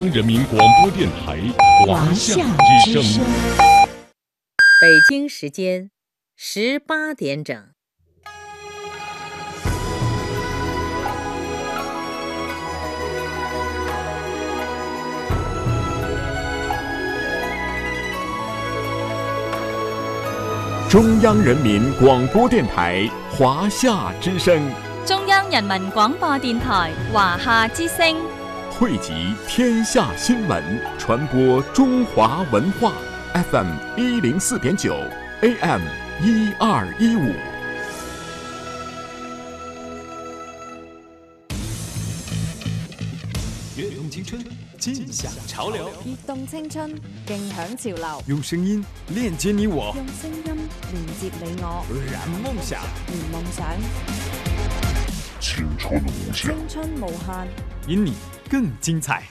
人民广播电台华夏之声。 北京时间18点整。 中央人民广播电台华夏之声， 中央人民广播电台华夏之声， 汇集天下新闻，传播中华文化。FM 104.9 AM 1215。 跃动青春，尽享潮流； 跃动青春，勁享潮流。 用聲音鏈接你我， 用聲音連接你我， 燃夢想， 燃夢想。 青春無限， 青春無限， 因你更精彩。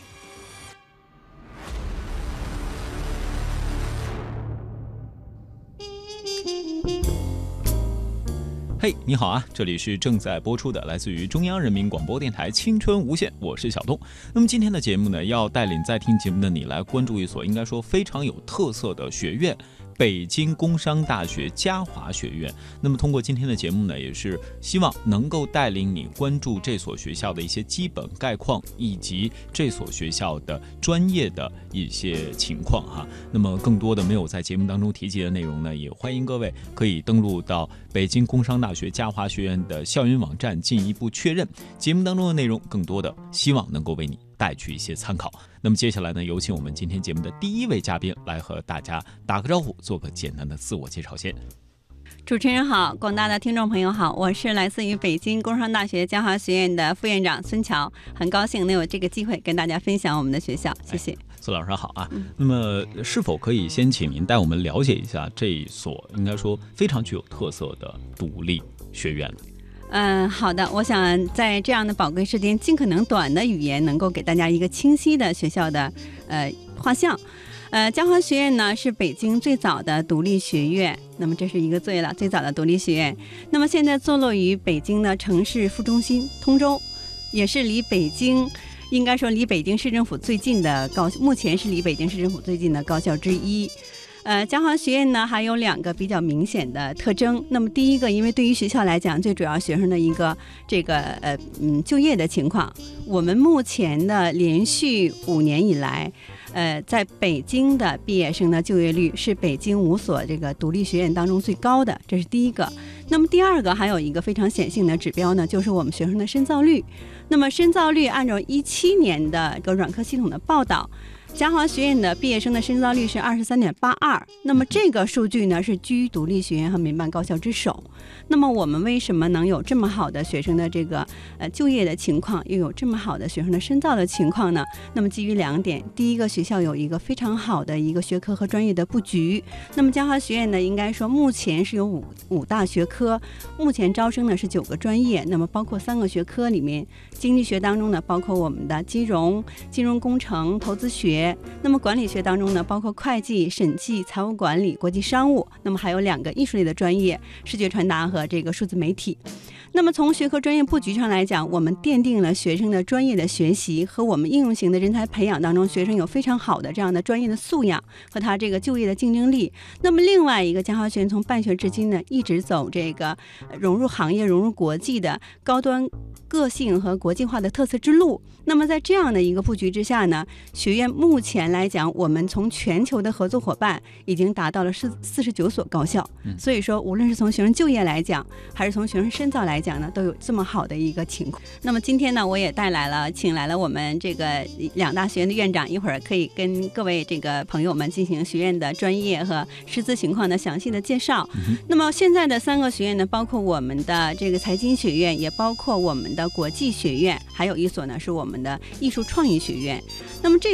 嘿，你好啊！这里是正在播出的来自于中央人民广播电台青春无限，我是小东。那么今天的节目呢，要带领在听节目的你来关注一所应该说非常有特色的学院——北京工商大学嘉华学院。那么通过今天的节目呢，也是希望能够带领你关注这所学校的一些基本概况，以及这所学校的专业的一些情况哈。那么更多的没有在节目当中提及的内容呢，也欢迎各位可以登录到北京工商大学嘉华学院的校园网站进一步确认。节目当中的内容更多的希望能够为你带去一些参考。那么接下来呢，有请我们今天节目的第一位嘉宾来和大家打个招呼，做个简单的自我介绍先。 主持人好，广大的听众朋友好，我是来自于北京工商大学嘉华学院的副院长孙乔，很高兴能有这个机会跟大家分享我们的学校，谢谢。 孙老师好啊。那么是否可以先请您带我们了解一下这一所应该说非常具有特色的独立学院呢？ 好的，我想在这样的宝贵时间，尽可能短的语言，能够给大家一个清晰的学校的画像。嘉华学院呢是北京最早的独立学院，那么这是一个最早的独立学院。那么现在坐落于北京的城市副中心通州，也是离北京市政府最近的目前是离北京市政府最近的高校之一。嘉华学院呢还有2个比较明显的特征。那么第一个，因为对于学校来讲，最主要学生的一个就业的情况，我们目前的连续5年以来，在北京的毕业生的就业率是北京5所这个独立学院当中最高的，这是第一个。那么第二个，还有一个非常显性的指标呢，就是我们学生的深造率。那么深造率按照17年的一个软科系统的报道，嘉华学院的毕业生的深造率是23.82%，那么这个数据呢是居独立学院和民办高校之首。那么我们为什么能有这么好的学生的这个就业的情况，又有这么好的学生的深造的情况呢？那么基于2点，第一个，学校有一个非常好的一个学科和专业的布局。那么嘉华学院呢，应该说目前是有五大学科，目前招生呢是9个专业，那么包括3个学科里面，经济学当中呢包括我们的金融工程、投资学。那么管理学当中呢，包括会计、审计、财务管理、国际商务。那么还有2个艺术类的专业，视觉传达和这个数字媒体。那么从学科专业布局上来讲，我们奠定了学生的专业的学习和我们应用型的人才培养当中，学生有非常好的这样的专业的素养和他这个就业的竞争力。那么另外一个，嘉华学院从办学至今呢，一直走这个融入行业、融入国际的高端个性和国际化的特色之路。那么在这样的一个布局之下呢，学院目前来讲，我们从全球的合作伙伴已经达到了49所高校。所以说无论是从学生就业来讲，还是从学生深造来讲呢，都有这么好的一个情况。那么今天呢，我也请来了我们这个2大学院的院长，一会儿可以跟各位这个朋友们进行学院的专业和师资情况的详细的介绍。那么现在的3个学院呢，包括我们的这个财经学院，也包括我们的国际学院，还有一所呢是我们的艺术创意学院。那么这3个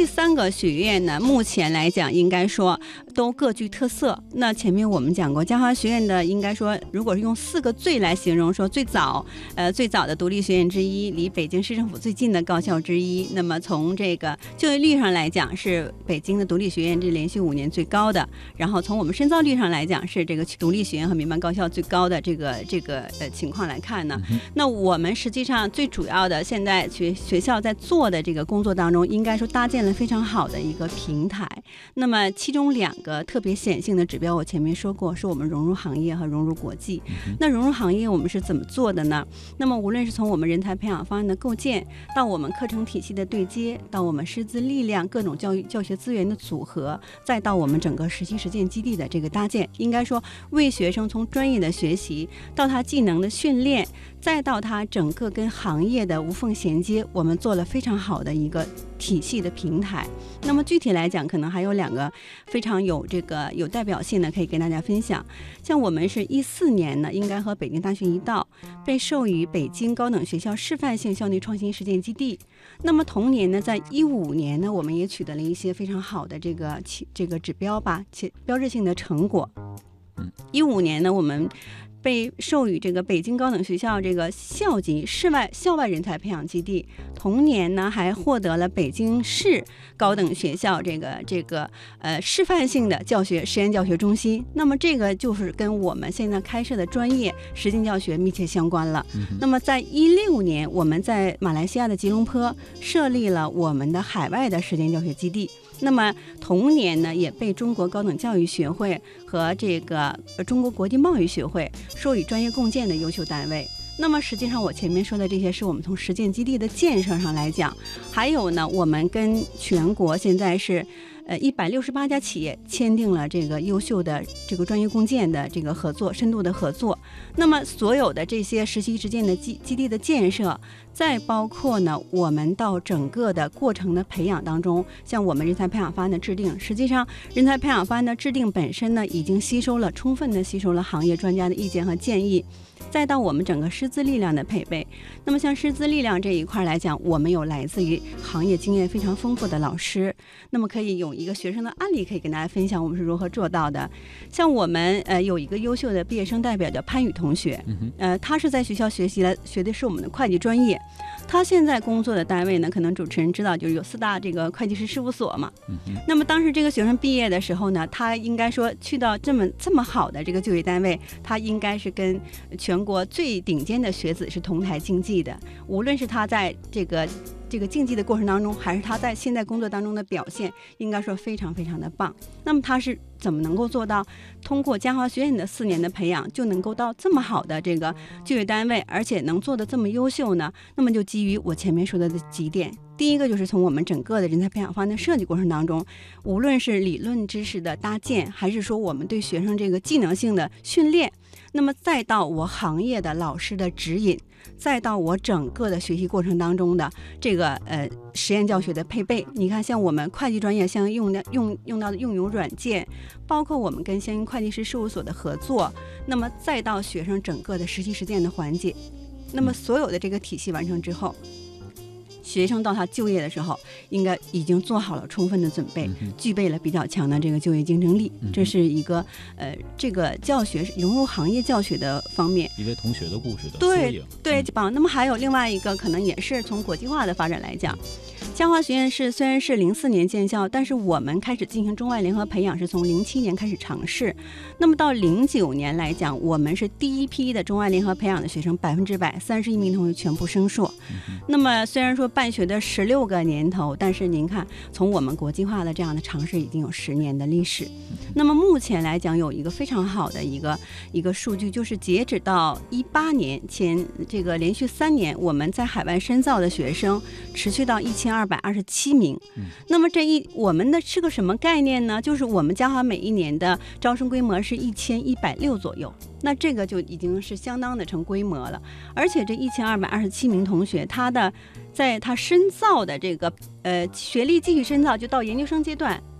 个学院呢，目前来讲应该说都各具特色。那前面我们讲过，嘉华学院的应该说，如果是用4个最来形容，说最早的独立学院之一，离北京市政府最近的高校之一。那么从这个就业率上来讲，是北京的独立学院这连续5年最高的。然后从我们深造率上来讲，是这个独立学院和民办高校最高的这个情况来看呢，那我们实际上最主要的现在学校在做的这个工作当中，应该说搭建了非常好的一个平台。那么其中2个特别显性的指标，我前面说过，是我们融入行业和融入国际。那融入行业我们是怎么做的呢？那么无论是从我们人才培养方案的构建，到我们课程体系的对接，到我们师资力量各种教学资源的组合，再到我们整个实习实践基地的这个搭建，应该说为学生从专业的学习到他技能的训练，再到他整个跟行业的无缝衔接，我们做了非常好的一个体系的平台。那么具体来讲，可能还有2个非常有代表性的可以跟大家分享。像我们是14年呢，应该和北京大学一道被授予北京高等学校示范性校内创新实践基地。那么同年呢，在15年呢，我们也取得了一些非常好的这个指标吧，且标志性的成果。15年呢，我们被授予这个北京高等学校这个校级校外人才培养基地。同年呢，还获得了北京市高等学校这个示范性的实验教学中心。那么这个就是跟我们现在开设的专业实践教学密切相关了。那么在16年，我们在马来西亚的吉隆坡设立了我们的海外的实践教学基地。那么同年呢，也被中国高等教育学会和这个中国国际贸易学会授予专业共建的优秀单位。那么实际上我前面说的这些是我们从实践基地的建设上来讲，还有呢，我们跟全国现在是168家企业签订了这个优秀的这个专业共建的这个合作，深度的合作。那么所有的这些实习实践的基地的建设，再包括呢，我们到整个的过程的培养当中，像我们人才培养方案的制定，实际上人才培养方案的制定本身呢，已经充分的吸收了行业专家的意见和建议。再到我们整个师资力量的配备，那么像师资力量这一块来讲，我们有来自于行业经验非常丰富的老师。那么可以有一个学生的案例可以跟大家分享，我们是如何做到的。像我们有一个优秀的毕业生代表叫潘宇同学，他是在学校学的是我们的会计专业。他现在工作的单位呢，可能主持人知道，就是有4大这个会计师事务所嘛。那么当时这个学生毕业的时候呢，他应该说去到这么好的这个就业单位，他应该是跟全国最顶尖的学子是同台竞技的。无论是他在这个竞技的过程当中，还是他在现在工作当中的表现，应该说非常非常的棒。那么他是怎么能够做到通过嘉华学院的4年的培养，就能够到这么好的这个就业单位，而且能做得这么优秀呢？那么就基于我前面说的几点。第一个就是从我们整个的人才培养方案的设计过程当中，无论是理论知识的搭建，还是说我们对学生这个技能性的训练，那么再到我行业的老师的指引，再到我整个的学习过程当中的这个实验教学的配备。你看，像我们会计专业像用到的用友软件，包括我们跟相应会计师事务所的合作，那么再到学生整个的实习实践的环节，那么所有的这个体系完成之后，学生到他就业的时候，应该已经做好了充分的准备，具备了比较强的这个就业竞争力。这是一个这个教学融入行业教学的方面， 一位同学的故事的缩影。 对，棒。那么还有另外一个，可能也是从国际化的发展来讲，嘉华学院虽然是04年建校，但是我们开始进行中外联合培养是从07年开始尝试。那么到09年来讲，我们是第一批的中外联合培养的学生100%，31名同学全部升硕。那么虽然说办学的16个年头，但是您看，从我们国际化的这样的尝试已经有10年的历史。那么目前来讲，有一个非常好的一个数据，就是截止到18年前这个连续3年，我们在海外深造的学生持续到1227名。那么我们的是个什么概念呢？就是我们嘉华每一年的招生规模是1160左右。那这个就已经是相当的成规模了，而且这1227名同学，在他深造的这个学历继续深造，就到研究生阶段，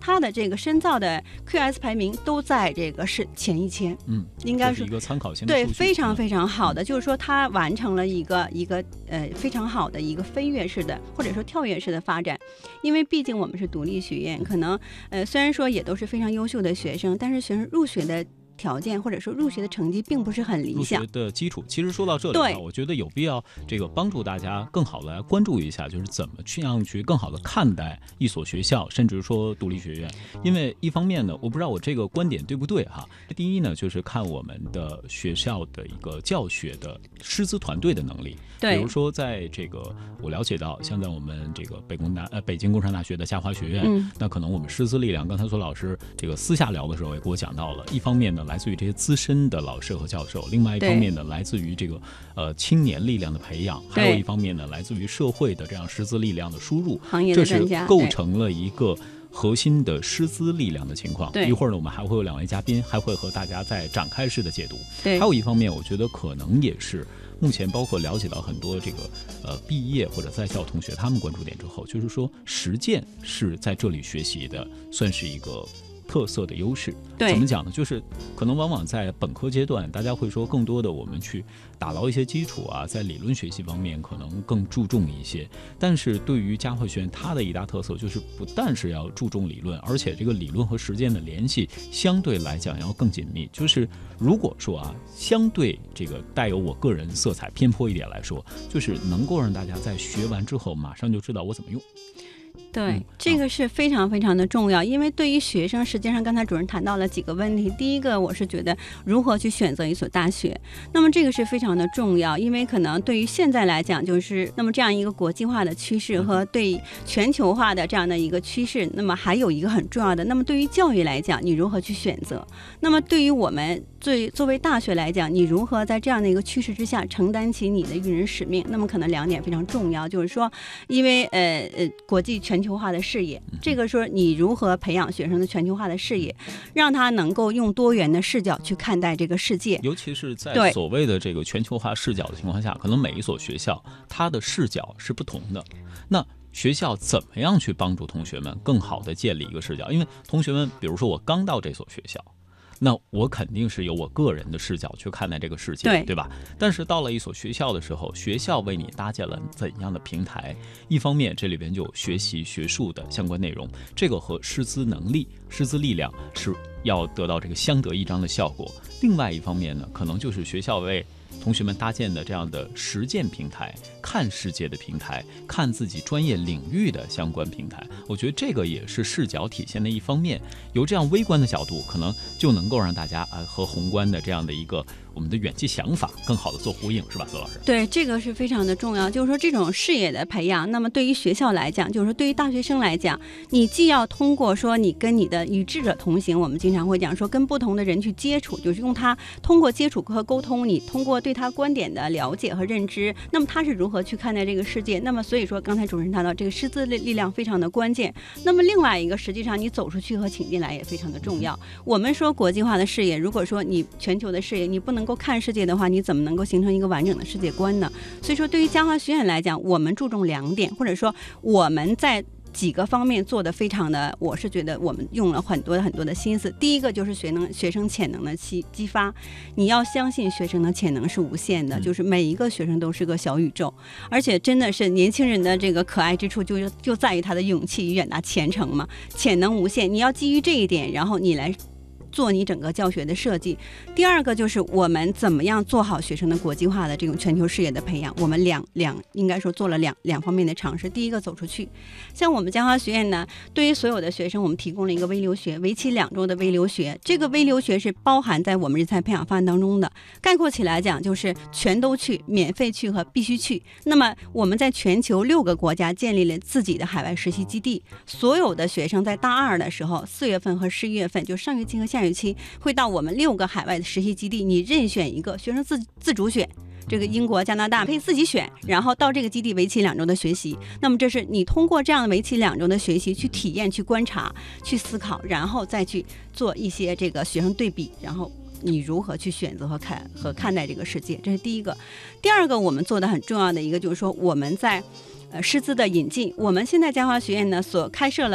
它的这个深造的 QS 排名都在这个是前1000，应该是一个参考性的对， 数据非常非常好的，就是说它完成了一个非常好的一个飞跃式的或者说跳跃式的发展。因为毕竟我们是独立学院，可能虽然说也都是非常优秀的学生，但是学生入学的条件或者说入学的成绩并不是很理想。 入学的基础，其实说到这里我觉得有必要这个帮助大家更好的来关注一下，就是怎么去更好的看待一所学校，甚至说独立学院。因为一方面呢，我不知道我这个观点对不对哈。第一呢，就是看我们的学校的一个教学的师资团队的能力。 对， 比如说在这个我了解到，像在我们这个北京工商大学的嘉华学院，那可能我们师资力量，刚才索老师这个私下聊的时候也给我讲到了，一方面呢来自于这些资深的老师和教授，另外一方面呢来自于这个青年力量的培养，还有一方面呢来自于社会的这样师资力量的输入， 行业的专家， 这是构成了一个核心的师资力量的情况。一会儿呢我们还会有2位嘉宾还会和大家再展开式的解读。还有一方面我觉得可能也是目前包括了解到很多这个毕业或者在校同学他们关注点之后，就是说实践是在这里学习的算是一个特色的优势。怎么讲呢？就是可能往往在本科阶段，大家会说更多的我们去打牢一些基础啊，在理论学习方面可能更注重一些。但是对于嘉华学院，它的一大特色就是不但是要注重理论，而且这个理论和实践的联系相对来讲要更紧密。就是如果说啊，相对这个带有我个人色彩偏颇一点来说，就是能够让大家在学完之后马上就知道我怎么用。 对，这个是非常非常的重要。因为对于学生，实际上刚才主任谈到了几个问题。第一个，我是觉得如何去选择一所大学，那么这个是非常的重要。因为可能对于现在来讲，就是那么这样一个国际化的趋势和对全球化的这样的一个趋势，那么还有一个很重要的，那么对于教育来讲，你如何去选择？那么对于我们作为大学来讲，你如何在这样的一个趋势之下承担起你的育人使命？那么可能2点非常重要，就是说，因为国际全球化的视野，这个说你如何培养学生的全球化的视野，让他能够用多元的视角去看待这个世界。 尤其是在所谓的这个全球化视角的情况下，可能每一所学校它的视角是不同的。那学校怎么样去帮助同学们更好的建立一个视角？因为同学们，比如说我刚到这所学校，那我肯定是有我个人的视角去看待这个世界，对吧？但是到了一所学校的时候，学校为你搭建了怎样的平台？一方面这里边就有学习学术的相关内容，这个和师资能力、师资力量是要得到这个相得益彰的效果。另外一方面呢，可能就是学校为同学们搭建的这样的实践平台，看世界的平台，看自己专业领域的相关平台，我觉得这个也是视角体现的一方面。由这样微观的角度，可能就能够让大家和宏观的这样的一个我们的远期想法更好的做呼应，是吧，邹老师？ 对，这个是非常的重要。就是说这种视野的培养，那么对于学校来讲，就是说对于大学生来讲，你既要通过说你跟你的与智者同行，我们经常会讲说跟不同的人去接触，就是用他通过接触和沟通，你通过对他观点的了解和认知，那么他是如何去看待这个世界。那么所以说刚才主持人谈到这个师资力量非常的关键。那么另外一个，实际上你走出去和请进来也非常的重要。我们说国际化的视野，如果说你全球的视野你不能够看世界的话，你怎么能够形成一个完整的世界观呢？所以说对于嘉华学院来讲，我们注重2点，或者说我们在几个方面做的非常的，我是觉得我们用了很多的心思。第一个就是学生潜能的激发，你要相信学生的潜能是无限的，就是每一个学生都是个小宇宙，而且真的是年轻人的这个可爱之处就在于他的勇气与远大前程嘛，潜能无限，你要基于这一点，然后你来做你整个教学的设计。第二个就是我们怎么样做好学生的国际化的这种全球视野的培养，我们应该说做了两方面的尝试。第一个走出去，像我们嘉华学院呢，对于所有的学生我们提供了一个微留学，为期2周的微留学，这个微留学是包含在我们人才培养方案当中的。概括起来讲就是全都去、免费去和必须去。那么我们在全球6个国家建立了自己的海外实习基地，所有的学生在大2的时候4月份和11月份，就上学期和下学期会到我们6个海外的实习基地，你任选一个，学生自主选，这个英国、加拿大可以自己选，然后到这个基地为期2周的学习。那么这是你通过这样的为期2周的学习去体验、去观察、去思考，然后再去做一些这个学生对比，然后你如何去选择和看待这个世界，这是第一个。第二个我们做的很重要的一个就是说我们在师资的引进，我们现在嘉华学院呢所开设了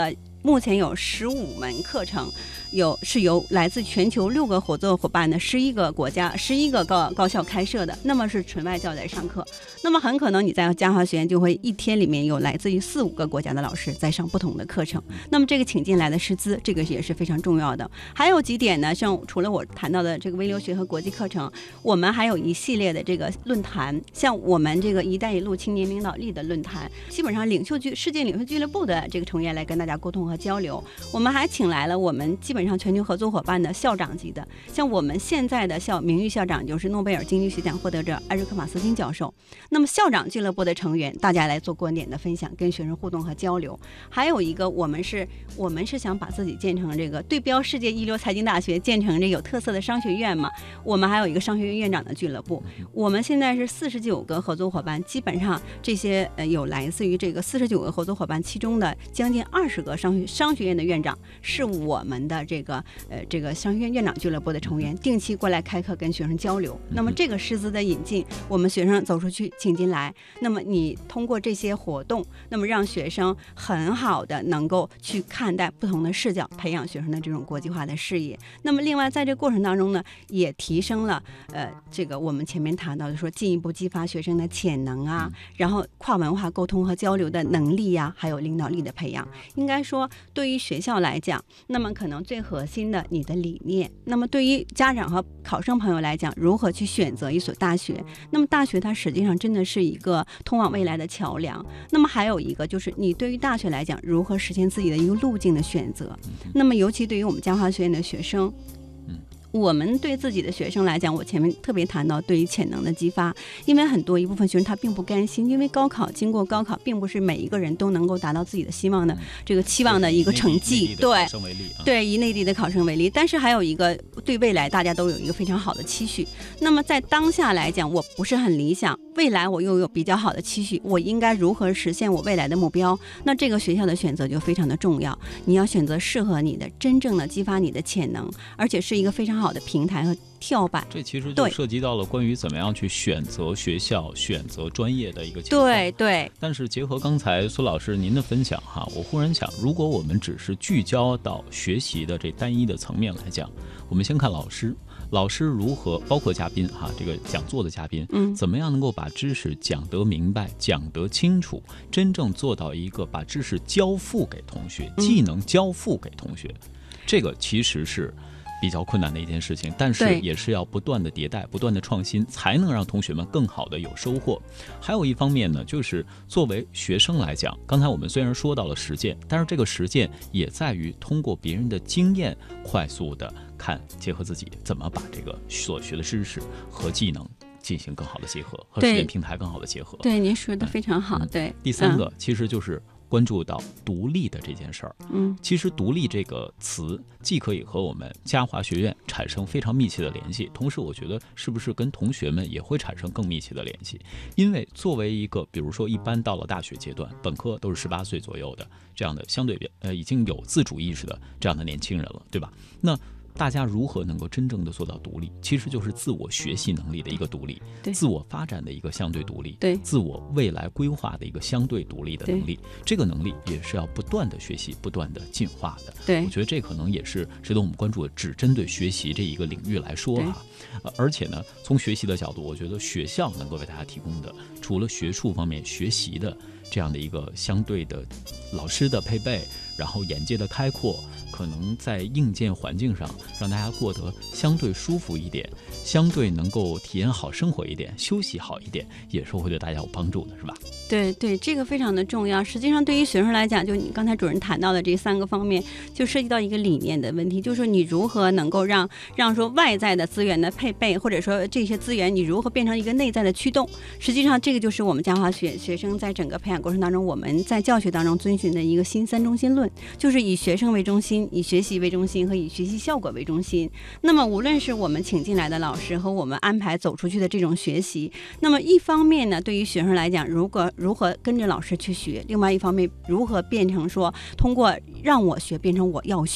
目前有15门课程，是由来自全球6个合作伙伴的11个国家、11个高校开设的，那么是纯外教在上课。那么很可能你在嘉华学院就会一天里面有来自于4、5个国家的老师在上不同的课程。那么这个请进来的师资，这个也是非常重要的。还有几点呢，像除了我谈到的这个微留学和国际课程，我们还有一系列的这个论坛，像我们这个“一带一路”青年领导力的论坛，基本上世界领袖俱乐部的这个成员来跟大家沟通和交流。我们还请来了我们基本上全球合作伙伴的校长级的，像我们现在的名誉校长就是诺贝尔经济学奖获得者艾瑞克·马斯金教授。那么校长俱乐部的成员，大家来做观点的分享，跟学生互动和交流。还有一个，我们是想把自己建成这个对标世界一流财经大学，建成这有特色的商学院嘛。我们还有一个商学院院长的俱乐部。我们现在是49个合作伙伴，基本上这些有来自于这个49个合作伙伴，其中的将近20个商学院的院长是我们的这个商学院院长俱乐部的成员，定期过来开课跟学生交流。那么这个师资的引进，我们学生走出去请进来，那么你通过这些活动，那么让学生很好的能够去看待不同的视角，培养学生的这种国际化的视野。那么另外在这个过程当中呢，也提升了这个我们前面谈到的说进一步激发学生的潜能啊，然后跨文化沟通和交流的能力呀，还有领导力的培养。应该说对于学校来讲，那么可能最核心的你的理念，那么对于家长和考生朋友来讲，如何去选择一所大学，那么大学它实际上真的是一个通往未来的桥梁。那么还有一个就是你对于大学来讲，如何实现自己的一个路径的选择。那么尤其对于我们嘉华学院的学生，我们对自己的学生来讲，我前面特别谈到对于潜能的激发，因为很多一部分学生他并不甘心，因为经过高考并不是每一个人都能够达到自己的希望的这个期望的一个成绩。对，以内地的考生为例，但是还有一个对未来大家都有一个非常好的期许。那么在当下来讲，我不是很理想，未来我又有比较好的期许，我应该如何实现我未来的目标？那这个学校的选择就非常的重要，你要选择适合你的，真正的激发你的潜能，而且是一个非常好的平台和跳板。 这其实就涉及到了关于怎么样去选择学校、选择专业的一个情况。 对。但是结合刚才苏老师您的分享哈，我忽然想，如果我们只是聚焦到学习的这单一的层面来讲，我们先看老师如何，包括嘉宾哈，这个讲座的嘉宾，怎么样能够把知识讲得明白、讲得清楚，真正做到一个把知识交付给同学，技能交付给同学，这个其实是比较困难的一件事情，但是也是要不断的迭代、不断的创新，才能让同学们更好的有收获。还有一方面呢，就是作为学生来讲，刚才我们虽然说到了实践，但是这个实践也在于通过别人的经验，快速的看，结合自己怎么把这个所学的知识和技能进行更好的结合，和实践平台更好的结合。 对，您说的非常好。对， 第三个其实就是关注到独立的这件事儿。其实独立这个词既可以和我们嘉华学院产生非常密切的联系，同时我觉得是不是跟同学们也会产生更密切的联系？因为作为一个比如说一般到了大学阶段，本科都是18岁左右的这样的相对已经有自主意识的这样的年轻人了，对吧？那大家如何能够真正的做到独立，其实就是自我学习能力的一个独立，自我发展的一个相对独立，自我未来规划的一个相对独立的能力。这个能力也是要不断的学习、不断的进化的。我觉得这可能也是值得我们关注的，只针对学习这一个领域来说哈。而且呢，从学习的角度，我觉得学校能够为大家提供的，除了学术方面学习的这样的一个相对的老师的配备，然后眼界的开阔，可能在硬件环境上让大家过得相对舒服一点，相对能够体验好生活一点，休息好一点，也是会对大家有帮助的，是吧？ 对，这个非常的重要。实际上对于学生来讲，就你刚才主任谈到的这3个方面，就涉及到一个理念的问题，就是说你如何能够让说外在的资源的配备，或者说这些资源你如何变成一个内在的驱动。实际上这个就是我们嘉华学生在整个培养过程当中，我们在教学当中遵循的一个新3中心论，就是以学生为中心，以学习为中心和以学习效果为中心。那么无论是我们请进来的老师和我们安排走出去的这种学习，那么一方面呢，对于学生来讲，如何跟着老师去学，另外一方面如何变成说通过让我学变成我要学。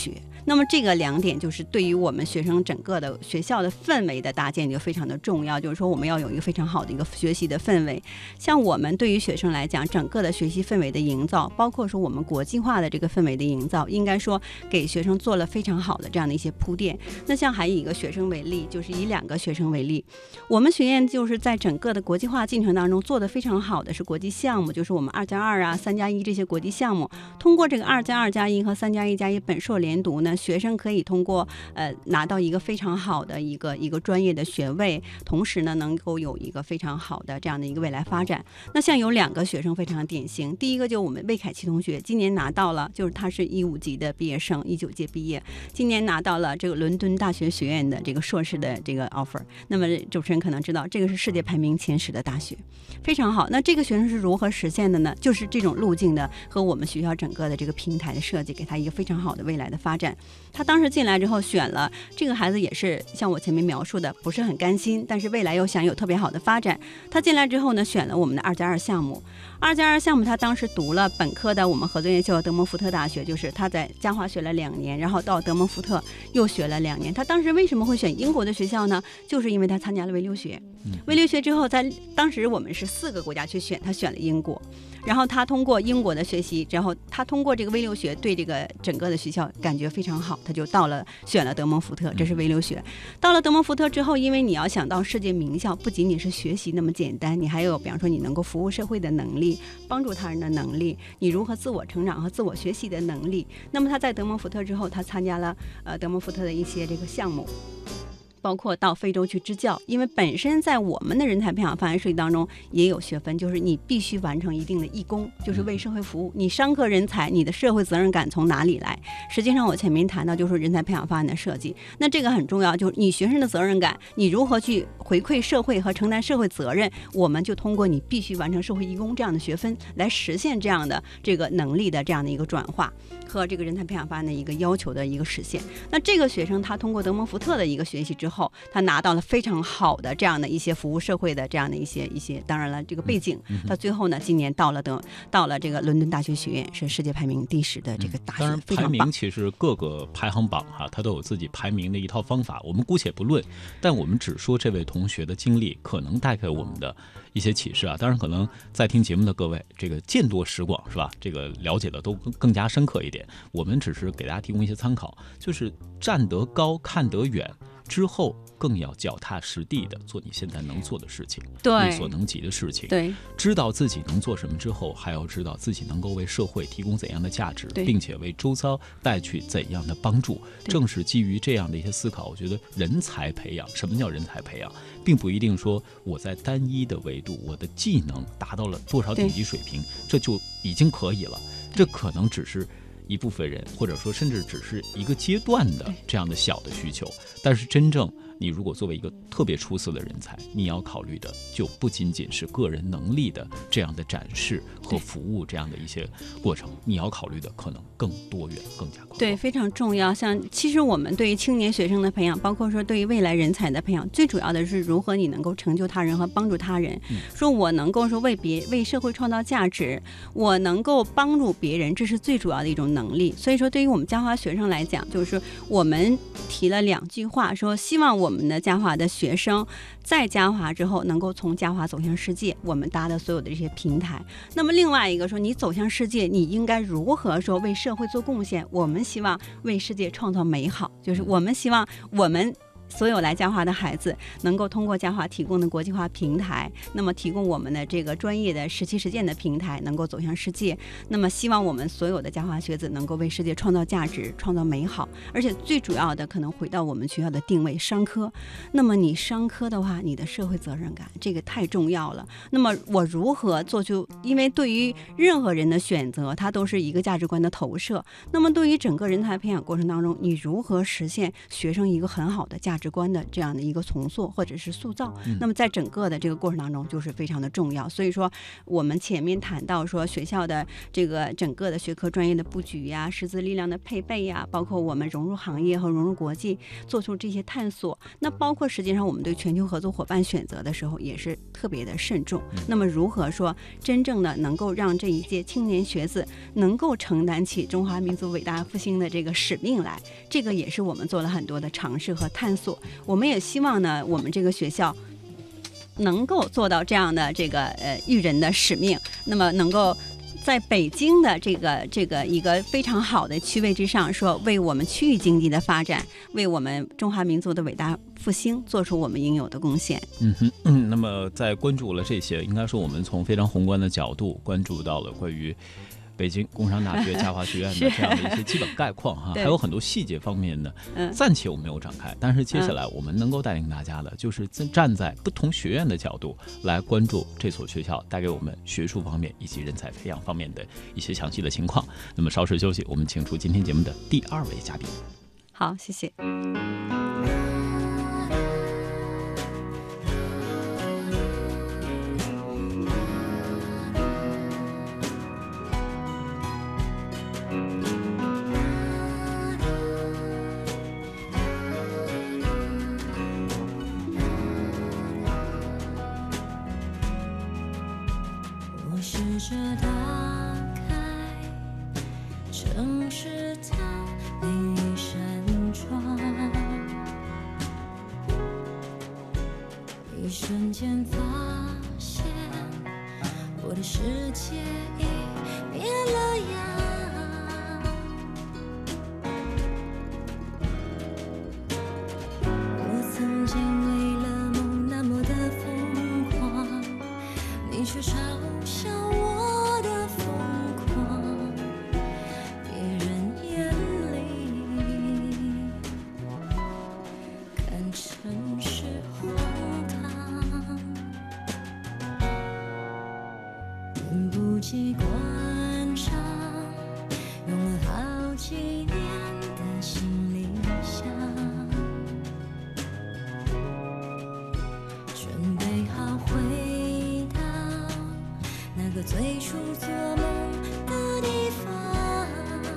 那么这个2点就是对于我们学生整个的学校的氛围的搭建就非常的重要，就是说我们要有一个非常好的一个学习的氛围。像我们对于学生来讲，整个的学习氛围的营造，包括说我们国际化的这个氛围的营造，应该说给学生做了非常好的这样的一些铺垫。那像还以一个学生为例，就是以2个学生为例，我们学院就是在整个的国际化进程当中做的非常好的是国际项目，就是我们2+2啊、3+1这些国际项目。通过这个2+2+1和3+1+1本硕连读呢，学生可以通过拿到一个非常好的一个专业的学位，同时呢能够有一个非常好的这样的一个未来发展。那像有2个学生非常典型，第一个就我们魏凯琪同学，今年拿到了，就是他是15级的毕业生，19届毕业，今年拿到了这个伦敦大学学院的这个硕士的这个 offer。那么主持人可能知道，这个是世界排名前10的大学，非常好。那这个学生是如何实现的呢？就是这种路径的和我们学校整个的这个平台的设计，给他一个非常好的未来的发展。他当时进来之后选了这个孩子，也是像我前面描述的，不是很甘心，但是未来又想有特别好的发展。他进来之后呢，选了我们的2+2项目。2+2项目他当时读了本科的我们合作院校德蒙福特大学，就是他在嘉华学了2年，然后到德蒙福特又学了2年。他当时为什么会选英国的学校呢？就是因为他参加了微留学。微留学之后，在当时我们是4个国家去选，他选了英国。然后他通过英国的学习，然后他通过这个微留学对这个整个的学校感觉非常好，他就选了德蒙福特，这是微留学。到了德蒙福特之后，因为你要想到世界名校，不仅仅是学习那么简单，你还有比方说你能够服务社会的能力，帮助他人的能力，你如何自我成长和自我学习的能力。那么他在德蒙福特之后，他参加了德蒙福特的一些这个项目，包括到非洲去支教，因为本身在我们的人才培养发展设计当中也有学分，就是你必须完成一定的义工，就是为社会服务。你商科人才，你的社会责任感从哪里来？实际上我前面谈到就是人才培养方案的设计，那这个很重要，就是你学生的责任感，你如何去回馈社会和承担社会责任，我们就通过你必须完成社会义工这样的学分来实现这样的这个能力的这样的一个转化和这个人才培养方案的一个要求的一个实现。那这个学生他通过德蒙福特的一个学习之后，他拿到了非常好的这样的一些服务社会的这样的一些，当然了这个背景，他最后呢今年到了这个伦敦大学学院，是世界排名第10的这个大学。 当然排名其实各个排行榜它都有自己排名的一套方法，我们姑且不论，但我们只说这位同学的经历可能带给我们的一些启示啊。当然可能在听节目的各位这个见多识广是吧，这个了解的都更加深刻一点，我们只是给大家提供一些参考，就是站得高看得远之后，更要脚踏实地的做你现在能做的事情， 对， 力所能及的事情。 对， 知道自己能做什么之后，还要知道自己能够为社会提供怎样的价值，并且为周遭带去怎样的帮助。正是基于这样的一些思考，我觉得人才培养，什么叫人才培养，并不一定说我在单一的维度，我的技能达到了多少顶级水平，这就已经可以了。这可能只是一部分人，或者说甚至只是一个阶段的这样的小的需求，但是真正你如果作为一个特别出色的人才，你要考虑的就不仅仅是个人能力的这样的展示和服务这样的一些过程，你要考虑的可能更多元更加广。 对，非常重要。像其实我们对于青年学生的培养，包括说对于未来人才的培养，最主要的是如何你能够成就他人和帮助他人，说我能够说为社会创造价值，我能够帮助别人，这是最主要的一种能力。所以说对于我们嘉华学生来讲，就是我们提了2句话，说希望我们的嘉华的学生在嘉华之后能够从嘉华走向世界，我们搭的所有的这些平台。那么另外一个说，你走向世界，你应该如何说为社会做贡献？我们希望为世界创造美好，就是我们希望我们所有来嘉华的孩子能够通过嘉华提供的国际化平台，那么提供我们的这个专业的实践的平台，能够走向世界。那么希望我们所有的嘉华学子能够为世界创造价值，创造美好。而且最主要的可能回到我们学校的定位，商科。那么你商科的话，你的社会责任感这个太重要了。那么我如何做出，因为对于任何人的选择，它都是一个价值观的投射。那么对于整个人才培养过程当中，你如何实现学生一个很好的价价值观的这样的一个重塑或者是塑造。那么在整个的这个过程当中就是非常的重要。所以说我们前面谈到说学校的这个整个的学科专业的布局呀、师资力量的配备呀，包括我们融入行业和融入国际做出这些探索，那包括实际上我们对全球合作伙伴选择的时候也是特别的慎重。那么如何说真正的能够让这一届青年学子能够承担起中华民族伟大复兴的这个使命来，这个也是我们做了很多的尝试和探索。我们也希望呢，我们这个学校能够做到这样的这个育人的使命，那么能够在北京的这个一个非常好的区位之上，说为我们区域经济的发展，为我们中华民族的伟大复兴做出我们应有的贡献。 那么在关注了这些，应该说我们从非常宏观的角度关注到了关于北京工商大学嘉华学院的这样的一些基本概况哈，还有很多细节方面的暂且我们没有展开，但是接下来我们能够带领大家的就是站在不同学院的角度来关注这所学校带给我们学术方面以及人才培养方面的一些详细的情况。那么稍事休息，我们请出今天节目的第2位嘉宾。 好，谢谢。 试着打开城市的每一扇窗，一瞬间发现我的世界已变了样。我曾经为了梦那么的疯狂，你却嘲笑我的疯狂，别人眼里看成是荒唐，等不及关上用了好几年的行李箱，准备好回到那个最初做梦的地方，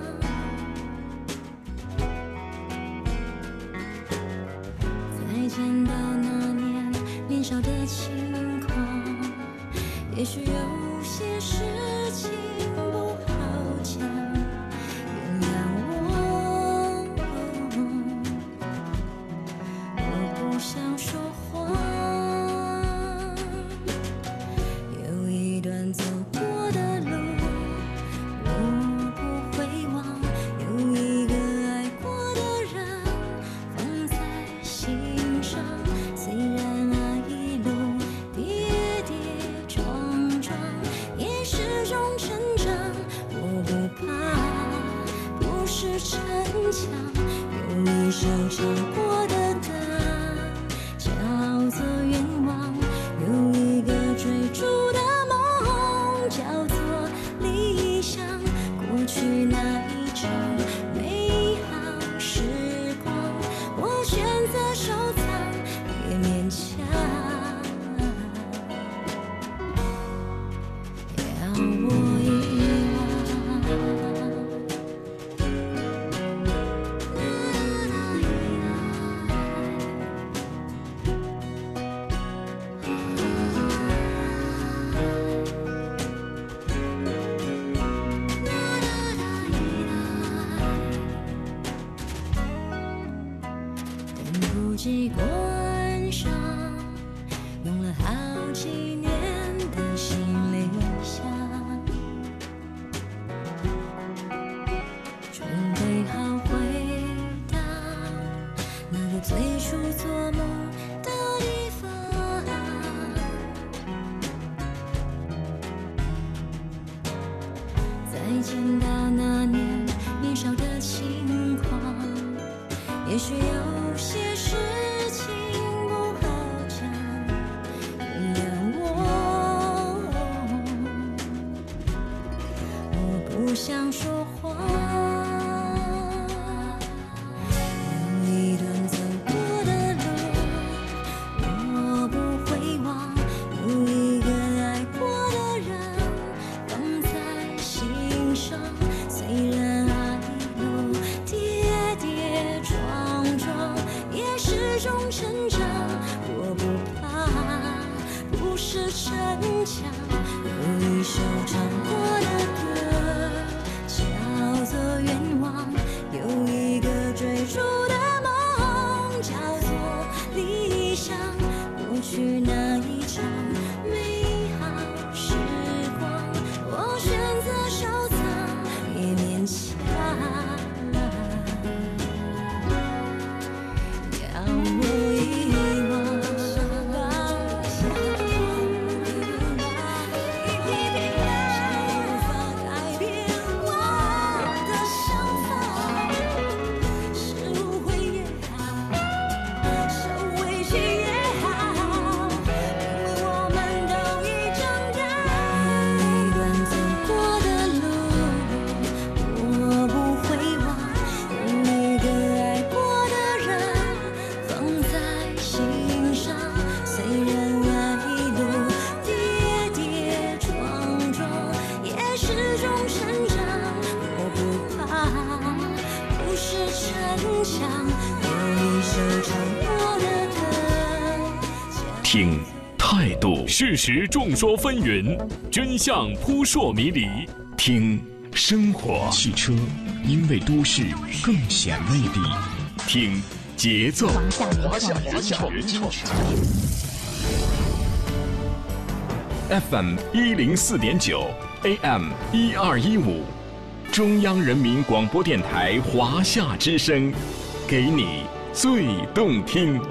再见到那年年少的轻狂，也许有些事情不好讲，原谅我，我不想说谎。有一段走过的路我不会忘，有一个爱过的人放在心上，虽然那一路跌跌撞撞也是种成长，我不怕不是逞强，有一首唱过的歌叫做愿望，有一个追逐的梦叫做理想，过去那一场美好时光我选择收藏，别勉强要我遗忘。等不及关上用了好几年的行李箱，准备好回到那个最初做梦的地方，再见到那年年少的轻狂，也许有些事情不好讲，原谅我不想说谎。有一段走过的强。有一首唱过的歌叫做愿望，有一个追逐的梦叫做理想。过去那一场美好时光，我选择收藏，也勉强。要我遗忘，无法改变我的想法，是误会也好，是委屈也好，因为我们都已长大。有一段走过的路，我不会忘，有一个爱过的人放在心上。虽然爱路跌跌撞撞，也是种成长。我不怕，不是逞强。有一首唱过的歌， 听态度， 事实众说纷纭，真相扑朔迷离。 听生活， 汽车因为都市更显魅力。 听节奏， 华夏原创 FM 104.9 AM 1215，中央人民广播电台华夏之声，给你最动听。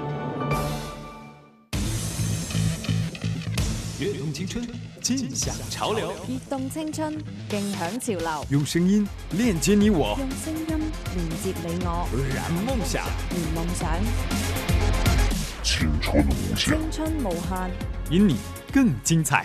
跃动青春，尽享潮流， 躍動青春，勁享潮流， 用聲音鏈接你我， 用聲音連接你我， 燃夢想， 圓夢想， 青春無限， 青春無限。 因你更精彩。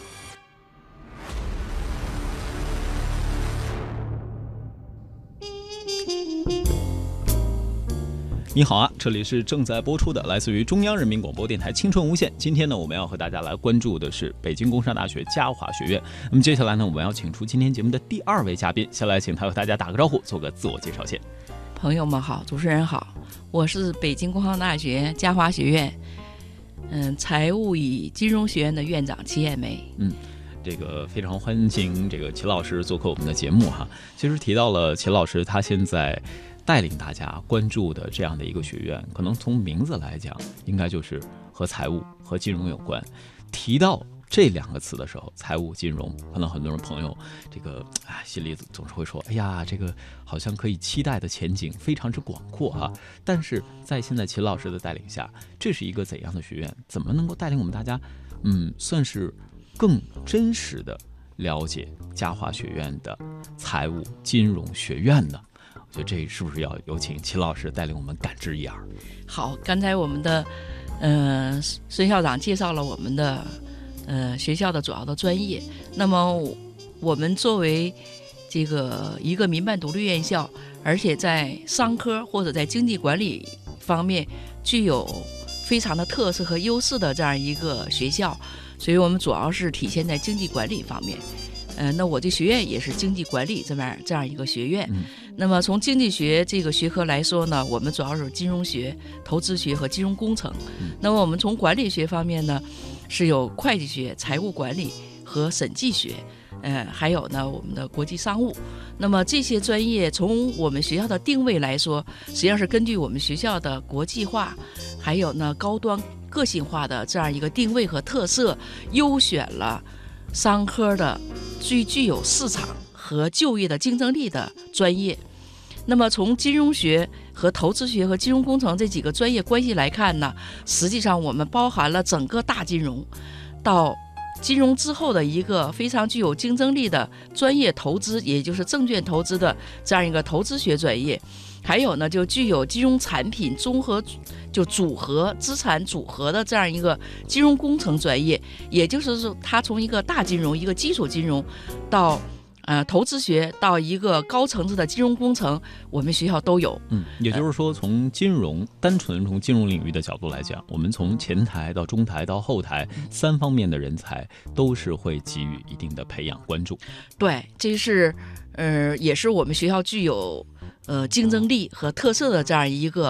你好啊，这里是正在播出的来自于中央人民广播电台青春无限。今天呢，我们要和大家来关注的是北京工商大学嘉华学院。那么接下来呢，我们要请出今天节目的第2位嘉宾，先来请他和大家打个招呼，做个自我介绍先。 朋友们好，主持人好，我是北京工商大学嘉华学院财务与金融学院的院长齐艳梅。 这个非常欢迎这个齐老师做客我们的节目哈。其实提到了齐老师，他现在带领大家关注的这样的一个学院，可能从名字来讲，应该就是和财务和金融有关。提到这2个词的时候，财务金融，可能很多人朋友这个心里总是会说，哎呀，这个好像可以期待的前景非常之广阔哈。但是在现在齐老师的带领下，这是一个怎样的学院？怎么能够带领我们大家，算是更真实的了解嘉华学院的财务金融学院呢？我觉得这是不是要有请齐老师带领我们感知一二？ 好，刚才我们的孙校长介绍了我们的学校的主要的专业。那么我们作为这个一个民办独立院校，而且在商科或者在经济管理方面具有非常的特色和优势的这样一个学校，所以我们主要是体现在经济管理方面。那我这学院也是经济管理这样一个学院。那么从经济学这个学科来说呢，我们主要是金融学、投资学和金融工程。那么我们从管理学方面呢，是有会计学、财务管理和审计学，还有呢我们的国际商务。那么这些专业从我们学校的定位来说，实际上是根据我们学校的国际化，还有呢高端个性化的这样一个定位和特色，优选了商科的最具有市场和就业的竞争力的专业。那么从金融学和投资学和金融工程这几个专业关系来看呢，实际上我们包含了整个大金融到金融之后的一个非常具有竞争力的专业投资，也就是证券投资的这样一个投资学专业。还有呢，就具有金融产品综合就组合资产组合的这样一个金融工程专业，也就是说它从一个大金融、一个基础金融到投资学到一个高层次的金融工程，我们学校都有。 也就是说，从金融单纯从金融领域的角度来讲，我们从前台到中台到后台3方面的人才都是会给予一定的培养关注。 对，这是也是我们学校具有竞争力和特色的这样一个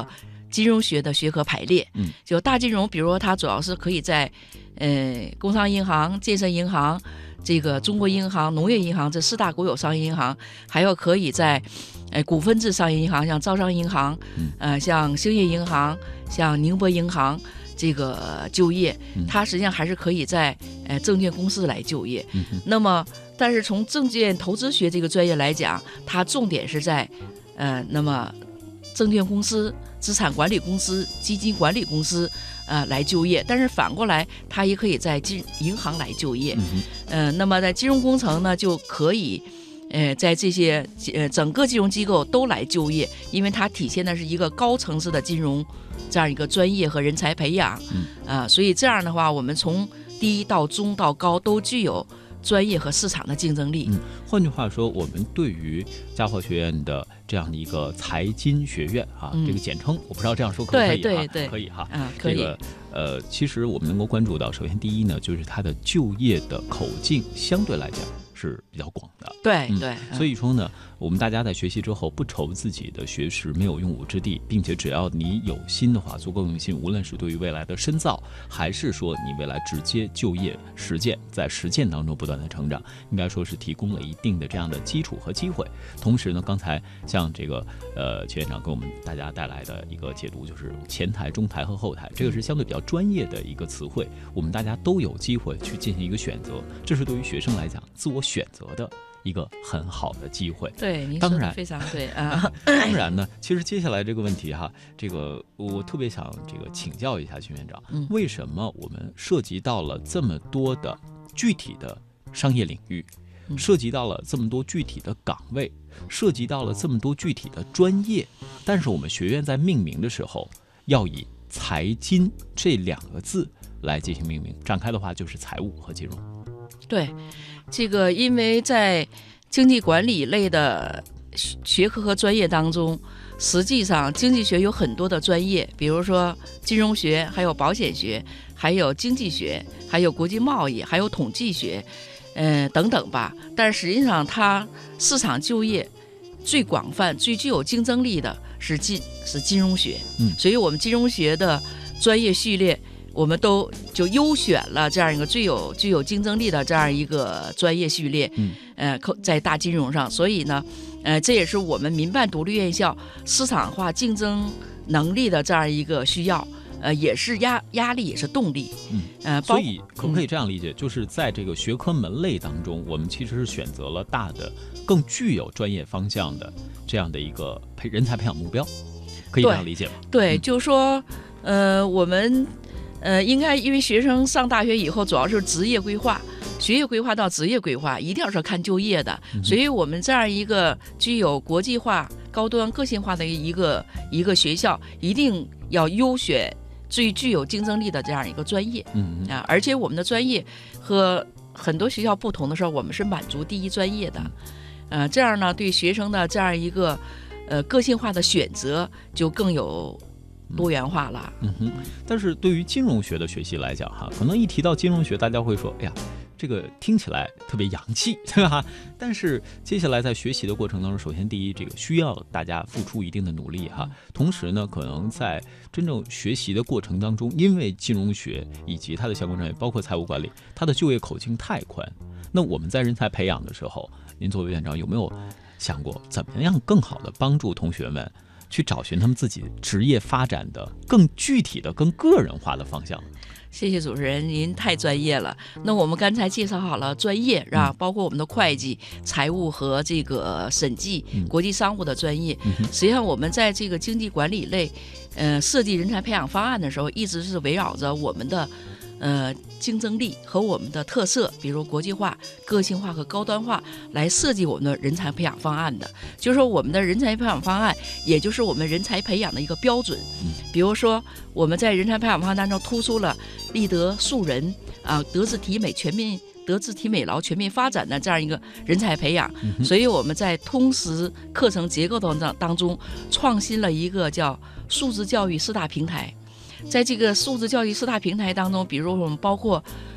金融学的学科排列。就大金融，比如说它主要是可以在工商银行、建设银行、这个中国银行、农业银行这4大国有商业银行，还有可以在股份制商业银行，像招商银行，像兴业银行、像宁波银行这个就业，它实际上还是可以在证券公司来就业。那么，但是从证券投资学这个专业来讲，它重点是在那么证券公司、资产管理公司、基金管理公司来就业，但是反过来，它也可以在银行来就业。那么在金融工程呢，就可以。在这些整个金融机构都来就业，因为它体现的是一个高层次的金融这样一个专业和人才培养。所以这样的话，我们从低到中到高都具有专业和市场的竞争力。 换句话说，我们对于嘉华学院的这样的一个财经学院这个简称，我不知道这样说可不可以？ 对， 可以哈。 可以。 这个其实我们能够关注到，首先第一呢，就是它的就业的口径相对来讲是比较广的。 对。 所以说呢，我们大家在学习之后不愁自己的学识没有用武之地，并且只要你有心的话，足够用心，无论是对于未来的深造，还是说你未来直接就业实践，在实践当中不断的成长，应该说是提供了一定的这样的基础和机会。同时呢，刚才像这个钱院长给我们大家带来的一个解读，就是前台、中台和后台，这个是相对比较专业的一个词汇，我们大家都有机会去进行一个选择，这是对于学生来讲自我选择的一个很好的机会。 对，您说的非常对啊。 当然呢，其实接下来这个问题这个我特别想这个请教一下钱院长，为什么我们涉及到了这么多的具体的商业领域，涉及到了这么多具体的岗位，涉及到了这么多具体的专业，但是我们学院在命名的时候要以财金这2个字来进行命名，展开的话就是财务和金融。 对，这个因为在经济管理类的学科和专业当中，实际上经济学有很多的专业，比如说金融学，还有保险学，还有经济学，还有国际贸易，还有统计学，等等吧。但实际上它市场就业最广泛、最具有竞争力的是金融学。所以我们金融学的专业序列，我们都就优选了这样一个具有竞争力的这样一个专业序列，在大金融上。所以呢，这也是我们民办独立院校市场化竞争能力的这样一个需要，也是压力，也是动力。 所以可不可以这样理解，就是在这个学科门类当中，我们其实是选择了大的、更具有专业方向的这样的一个人才培养目标，可以这样理解吗？ 对，就是说，我们。应该因为学生上大学以后主要是职业规划，学业规划到职业规划一定要是看就业的，所以我们这样一个具有国际化、高端、个性化的一个学校，一定要优选最具有竞争力的这样一个专业。而且我们的专业和很多学校不同的时候，我们是满足第一专业的。这样呢，对学生的这样一个个性化的选择就更有多元化了。 但是对于金融学的学习来讲可能一提到金融学，大家会说，哎呀，这个听起来特别洋气，对吧？但是接下来在学习的过程当中，首先第一，这个需要大家付出一定的努力同时呢，可能在真正学习的过程当中，因为金融学以及它的相关专业，包括财务管理，它的就业口径太宽。那我们在人才培养的时候，您作为院长有没有想过怎么样更好的帮助同学们去找寻他们自己职业发展的更具体的、更个人化的方向？ 谢谢主持人，您太专业了。那我们刚才介绍好了专业，是吧？包括我们的会计、财务和这个审计、国际商务的专业。实际上，我们在这个经济管理类，设计人才培养方案的时候，一直是围绕着我们的竞争力和我们的特色，比如国际化、个性化和高端化来设计我们的人才培养方案的。就是说，我们的人才培养方案，也就是我们人才培养的一个标准。比如说，我们在人才培养方案当中突出了立德树人德智体美全面。德智体美劳全面发展的这样一个人才培养，所以我们在通识课程结构当中创新了一个叫数字教育4大平台。在这个数字教育4大平台当中，比如我们包括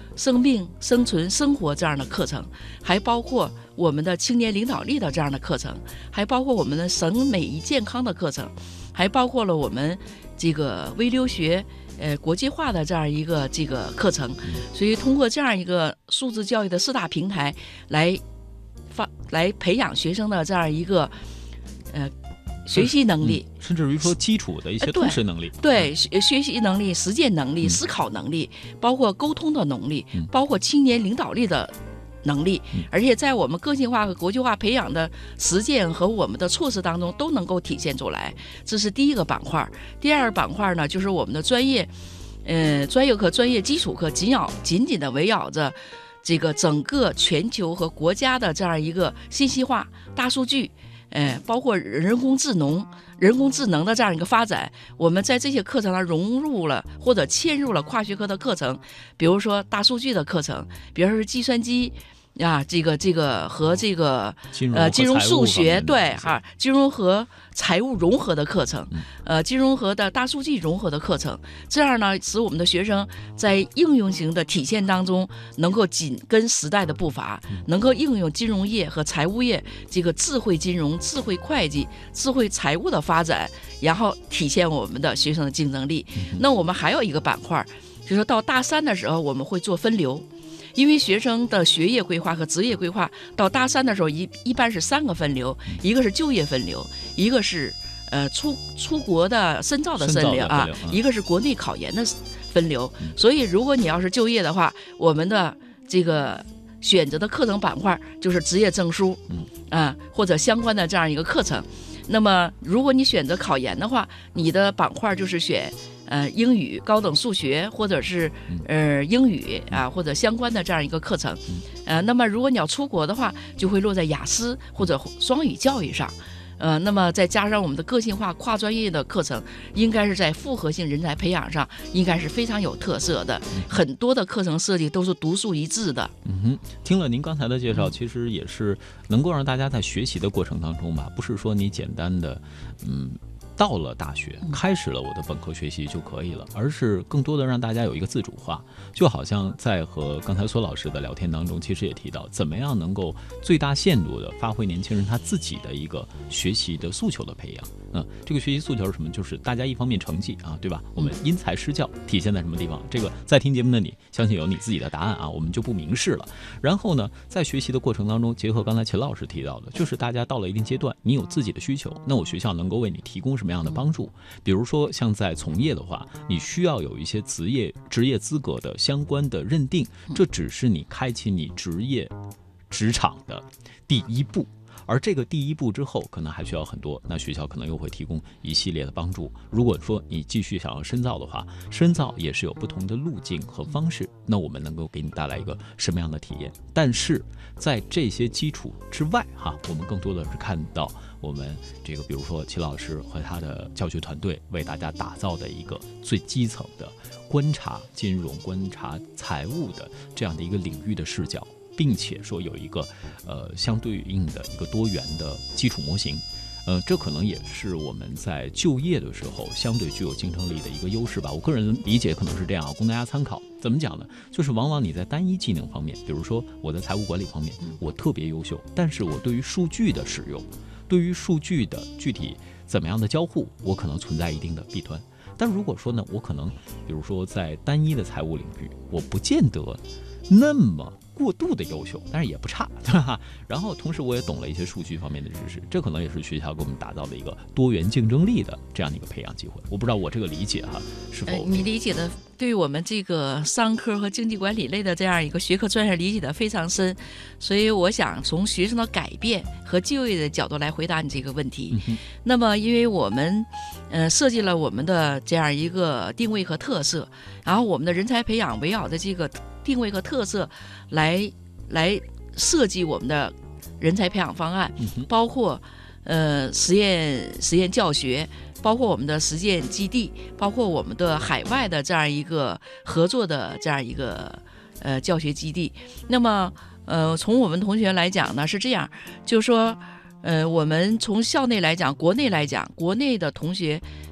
生命、生存、生活这样的课程，还包括我们的青年领导力的这样的课程，还包括我们的省美医健康的课程，还包括了我们这个微留学国际化的这样一个这个课程。所以通过这样一个素质教育的4大平台来培养学生的这样一个学习能力， 甚至于说基础的一些通识能力， 对学习能力、实践能力、思考能力，包括沟通的能力，包括青年领导力的能力，而且在我们个性化和国际化培养的实践和我们的措施当中都能够体现出来。这是第一个板块。第二个板块呢，就是我们的专业课、专业基础课紧紧的围绕着这个整个全球和国家的这样一个信息化、大数据。包括人工智能的这样一个发展，我们在这些课程上融入了或者嵌入了跨学科的课程，比如说大数据的课程，比如说是计算机啊，这个和这个金融数学，对哈，金融和财务融合的课程，金融和的大数据融合的课程，这样呢，使我们的学生在应用型的体现当中，能够紧跟时代的步伐，能够应用金融业和财务业这个智慧金融、智慧会计、智慧财务的发展，然后体现我们的学生的竞争力。那我们还有一个板块，就是说到大3的时候，我们会做分流。因为学生的学业规划和职业规划到大3的时候一般是3个分流，一个是就业分流，一个是出国的深造的分流啊，一个是国内考研的分流。所以如果你要是就业的话，我们的这个选择的课程板块就是职业证书或者相关的这样一个课程。那么如果你选择考研的话，你的板块就是选英语、高等数学，或者是英语或者相关的这样一个课程。那么如果你要出国的话，就会落在雅思或者双语教育上。那么再加上我们的个性化跨专业的课程，应该是在复合性人才培养上应该是非常有特色的，很多的课程设计都是独树一帜的。 听了您刚才的介绍，其实也是能够让大家在学习的过程当中吧，不是说你简单的到了大学开始了我的本科学习就可以了，而是更多的让大家有一个自主化。就好像在和刚才苏老师的聊天当中，其实也提到怎么样能够最大限度的发挥年轻人他自己的一个学习的诉求的培养。这个学习诉求是什么？就是大家一方面成绩对吧？我们因材施教体现在什么地方？这个在听节目的你相信有你自己的答案我们就不明示了。然后呢，在学习的过程当中，结合刚才秦老师提到的，就是大家到了一定阶段，你有自己的需求，那我学校能够为你提供什么样的帮助？比如说像在从业的话，你需要有一些职业资格的相关的认定，这只是你开启你职场的第一步。而这个第一步之后，可能还需要很多，那学校可能又会提供一系列的帮助。如果说你继续想要深造的话，深造也是有不同的路径和方式，那我们能够给你带来一个什么样的体验？但是在这些基础之外我们更多的是看到我们这个比如说齐老师和他的教学团队为大家打造的一个最基层的观察金融、观察财务的这样的一个领域的视角，并且说有一个相对应的一个多元的基础模型。这可能也是我们在就业的时候相对具有竞争力的一个优势吧。我个人理解可能是这样供大家参考。怎么讲呢？就是往往你在单一技能方面，比如说我在财务管理方面我特别优秀，但是我对于数据的使用，对于数据的具体怎么样的交互，我可能存在一定的弊端。但如果说呢，我可能比如说在单一的财务领域，我不见得那么过度的优秀，但是也不差，对吧？然后同时我也懂了一些数据方面的知识，这可能也是学校给我们打造的一个多元竞争力的这样的一个培养机会。我不知道我这个理解是否你理解的对于我们这个商科和经济管理类的这样一个学科专业理解的非常深，所以我想从学生的改变和就业的角度来回答你这个问题。那么因为我们设计了我们的这样一个定位和特色，然后我们的人才培养围绕着这个定位和特色来设计我们的人才培养方案，包括实验教学，包括我们的实践基地，包括我们的海外的这样一个合作的这样一个教学基地。那么从我们同学来讲呢是这样，就是说我们从校内来讲，国内来讲，国内的同学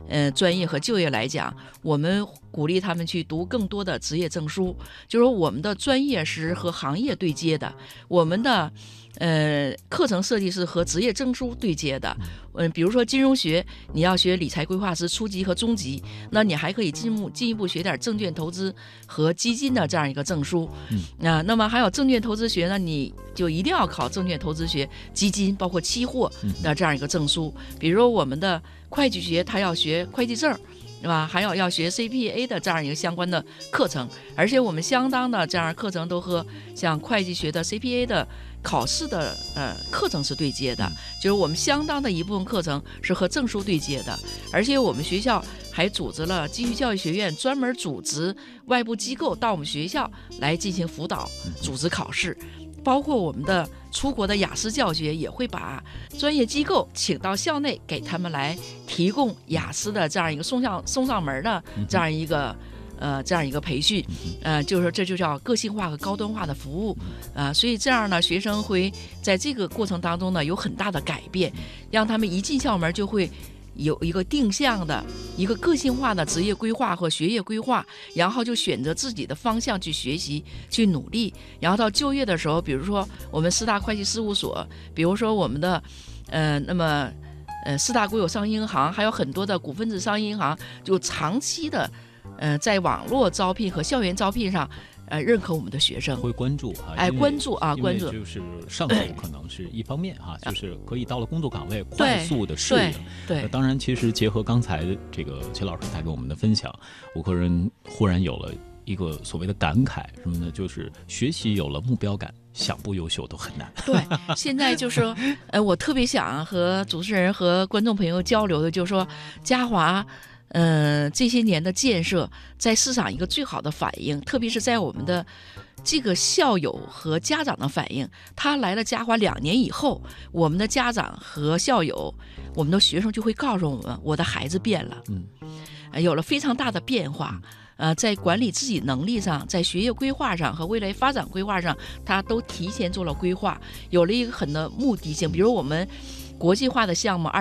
专业和就业来讲，我们鼓励他们去读更多的职业证书，就是说我们的专业是和行业对接的，我们的课程设计是和职业证书对接的。比如说金融学，你要学理财规划师初级和中级，那你还可以进一步学点证券投资和基金的这样一个证书。那么还有证券投资学呢，你就一定要考证券投资学、基金包括期货的这样一个证书。比如说我们的会计学，他要学会计证，对吧？还有要学 CPA 的这样一个相关的课程，而且我们相当的这样课程都和像会计学的 CPA 的考试的课程是对接的，就是我们相当的一部分课程是和证书对接的，而且我们学校还组织了继续教育学院，专门组织外部机构到我们学校来进行辅导、组织考试。包括我们的出国的雅思教学，也会把专业机构请到校内，给他们来提供雅思的这样一个送上门的这样一个培训，就是说这就叫个性化和高端化的服务，所以这样呢，学生会在这个过程当中呢有很大的改变，让他们一进校门就会有一个定向的一个个性化的职业规划和学业规划，然后就选择自己的方向去学习去努力，然后到就业的时候，比如说我们四大会计事务所，比如说我们的四大国有商业银行，还有很多的股份制商业银行，就长期的在网络招聘和校园招聘上认可我们的学生， 会关注关注关注， 就是上手可能是一方面就是可以到了工作岗位快速的适应。 对， 当然，其实结合刚才这个齐老师带给我们的分享，我个人忽然有了一个所谓的感慨，什么呢？就是学习有了目标感，想不优秀都很难。 对，现在就是说，我特别想和主持人和观众朋友交流的，就是说，嘉华。这些年的建设在市场一个最好的反应，特别是在我们的这个校友和家长的反应。他来了嘉华2年以后，我们的家长和校友，我们的学生就会告诉我们，我的孩子变了，有了非常大的变化。在管理自己能力上，在学业规划上和未来发展规划上，他都提前做了规划，有了一个很的目的性。比如我们国际化的项目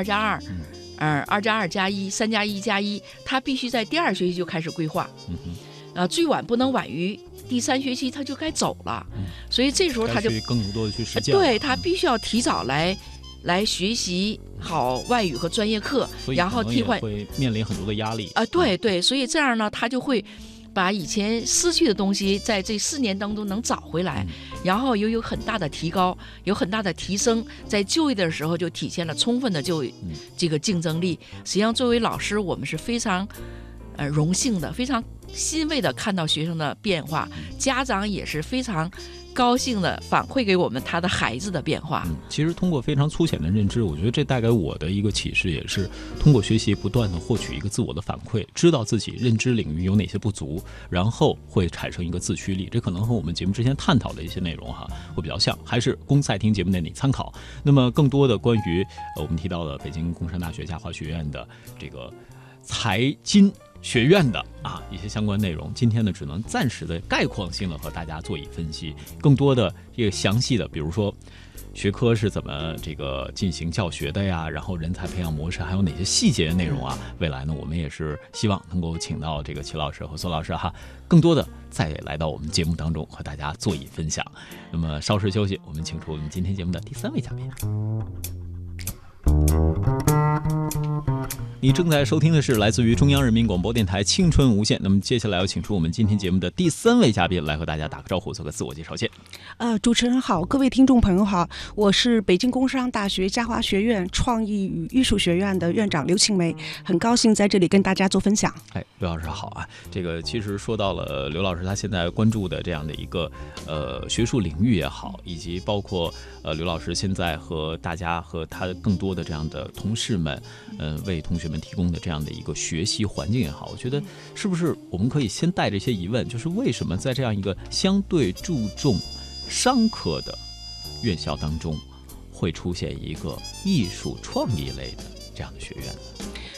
2+2。2+2+1，3+1+1，他必须在第2学期就开始规划，最晚不能晚于第3学期他就该走了，所以这时候他就更多的去实践， 对，他必须要提早来学习好外语和专业课，然后替换会面临很多的压力对，所以这样呢，他就会把以前失去的东西在这4年当中能找回来，然后又有很大的提高，有很大的提升，在就业的时候就体现了充分的这个竞争力。实际上作为老师，我们是非常荣幸的，非常欣慰的看到学生的变化，家长也是非常高兴的反馈给我们他的孩子的变化。 其实通过非常粗浅的认知，我觉得这带给我的一个启示，也是通过学习不断的获取一个自我的反馈，知道自己认知领域有哪些不足，然后会产生一个自驱力。这可能和我们节目之前探讨的一些内容会比较像，还是供在听节目内你参考。那么更多的关于我们提到了北京工商大学嘉华学院的这个财经学院的一些相关内容，今天呢只能暂时的概况性的和大家做以分析，更多的这个详细的，比如说学科是怎么这个进行教学的呀，然后人才培养模式还有哪些细节内容未来呢我们也是希望能够请到这个齐老师和孙老师更多的再来到我们节目当中和大家做以分享。那么稍事休息，我们请出我们今天节目的第3位嘉宾。你正在收听的是来自于中央人民广播电台青春无限。那么接下来要请出我们今天节目的第3位嘉宾来和大家打个招呼，做个自我介绍先。 主持人好，各位听众朋友好，我是北京工商大学嘉华学院创意与艺术学院的院长刘庆梅，很高兴在这里跟大家做分享。 刘老师好这个其实说到了刘老师他现在关注的这样的一个学术领域也好，以及包括刘老师现在和大家和他更多的这样的同事们为同学们提供的这样的一个学习环境也好，我觉得是不是我们可以先带着一些疑问，就是为什么在这样一个相对注重商科的院校当中会出现一个艺术创意类的这样的学院呢？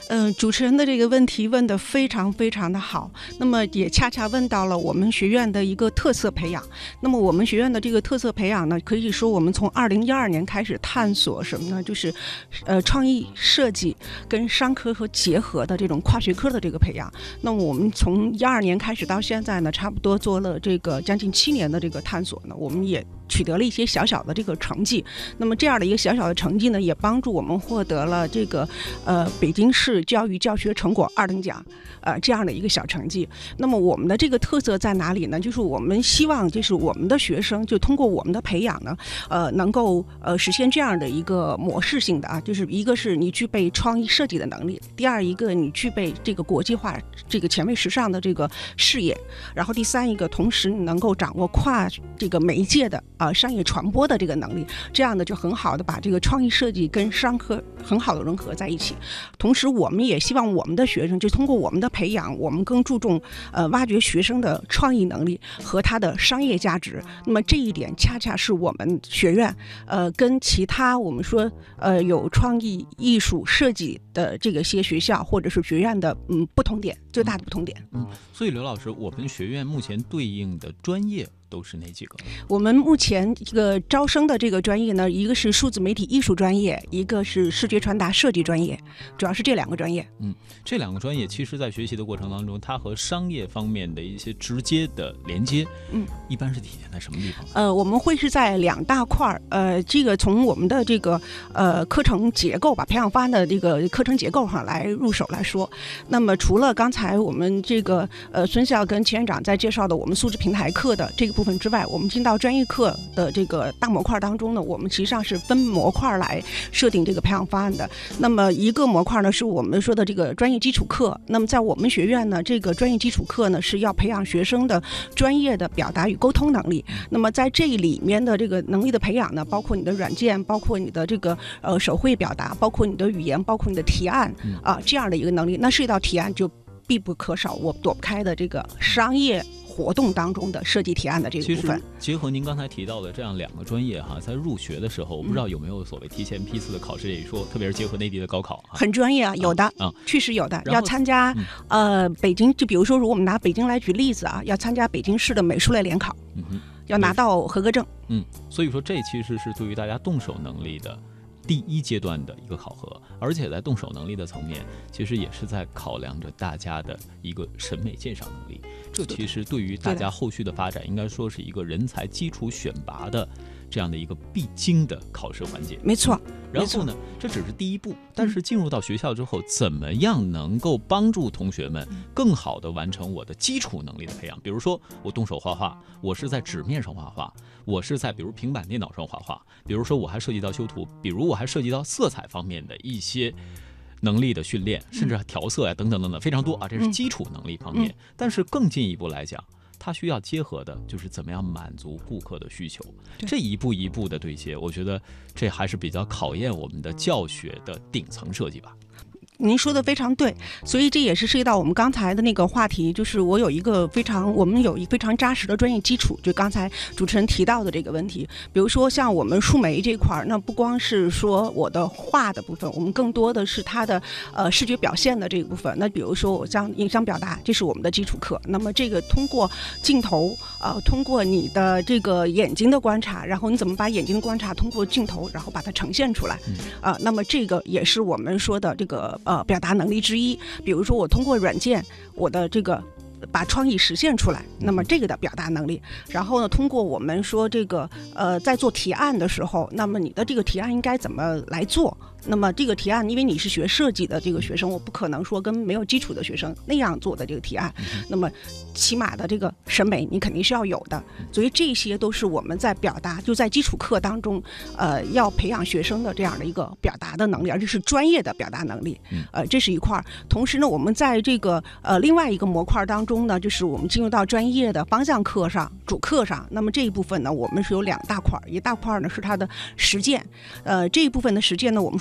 主持人的这个问题问得非常非常的好，那么也恰恰问到了我们学院的一个特色培养。那么我们学院的这个特色培养呢，可以说我们从2012年开始探索什么呢？就是创意设计跟商科和结合的这种跨学科的这个培养。那么我们从12年开始到现在呢，差不多做了这个将近7年的这个探索呢，我们也取得了一些小小的这个成绩。那么这样的一个小小的成绩呢，也帮助我们获得了这个北京市教育教学成果2等奖这样的一个小成绩。那么我们的这个特色在哪里呢？就是我们希望就是我们的学生就通过我们的培养呢能够实现这样的一个模式性的啊，就是一个是你具备创意设计的能力，第二一个你具备这个国际化这个前卫时尚的这个视野，然后第三一个同时你能够掌握跨这个媒介的商业传播的这个能力，这样的就很好的把这个创意设计跟商科很好的融合在一起。同时我们也希望我们的学生就通过我们的培养，我们更注重挖掘学生的创意能力和他的商业价值。那么这一点恰恰是我们学院跟其他我们说有创意艺术设计的这个些学校或者是学院的不同点，最大的不同点。 所以刘老师，我们学院目前对应的专业都是哪几个？ 我们目前这个招生的这个专业呢，一个是数字媒体艺术专业，一个是视觉传达设计专业，主要是这2个专业。 这2个专业其实在学习的过程当中，它和商业方面的一些直接的连接，一般是体现在什么地方？ 我们会是在2大块这个从我们的这个课程结构吧，培养方案的这个课程结构上来入手来说。那么除了刚才我们这个孙校跟齐院长在介绍的我们素质平台课的这个部分之外，我们进到专业课的这个大模块当中呢，我们实际上是分模块来设定这个培养方案的。那么一个模块呢是我们说的这个专业基础课，那么在我们学院呢，这个专业基础课呢是要培养学生的专业的表达与沟通能力。那么在这里面的这个能力的培养呢，包括你的软件，包括你的这个手绘表达，包括你的语言，包括你的提案这样的一个能力。那涉及到提案就必不可少，我躲不开的这个商业活动当中的设计提案的这个部分。 其实结合您刚才提到的这样2个专业在入学的时候，我不知道有没有所谓提前批次的考试这一说，特别是结合内地的高考很专业有的确实有的。要参加北京，就比如说如果我们拿北京来举例子要参加北京市的美术类联考，要拿到合格证。 所以说这其实是对于大家动手能力的第1阶段的一个考核，而且在动手能力的层面，其实也是在考量着大家的一个审美鉴赏能力。这其实对于大家后续的发展，应该说是一个人才基础选拔的这样的一个必经的考试环节。 没错。 然后呢，这只是第1步，但是进入到学校之后，怎么样能够帮助同学们更好地完成我的基础能力的培养？比如说我动手画画，我是在纸面上画画，我是在比如平板电脑上画画，比如说我还涉及到修图，比如我还涉及到色彩方面的一些能力的训练，甚至调色等等等等，非常多这是基础能力方面。但是更进一步来讲，它需要结合的就是怎么样满足顾客的需求，这一步一步的对接，我觉得这还是比较考验我们的教学的顶层设计吧。 您说的非常对，所以这也是涉及到我们刚才的那个话题，就是我们有一个非常扎实的专业基础，就刚才主持人提到的这个问题。比如说像我们数媒这块，那不光是说我的画的部分，我们更多的是它的视觉表现的这个部分。那比如说我像影像表达，这是我们的基础课。那么这个通过镜头通过你的这个眼睛的观察，然后你怎么把眼睛的观察通过镜头，然后把它呈现出来那么这个也是我们说的这个表达能力之一。比如说我通过软件，我的这个把创意实现出来，那么这个的表达能力。然后呢，通过我们说这个在做提案的时候，那么你的这个提案应该怎么来做？那么这个提案，因为你是学设计的这个学生，我不可能说跟没有基础的学生那样做的这个提案，那么起码的这个审美你肯定是要有的。所以这些都是我们在表达，就在基础课当中要培养学生的这样的一个表达的能力，而且是专业的表达能力。这是一块。同时呢，我们在这个另外一个模块当中呢，就是我们进入到专业的方向课上、主课上。那么这一部分呢，我们是有2大块，一大块呢是它的实践，这一部分的实践呢，我们说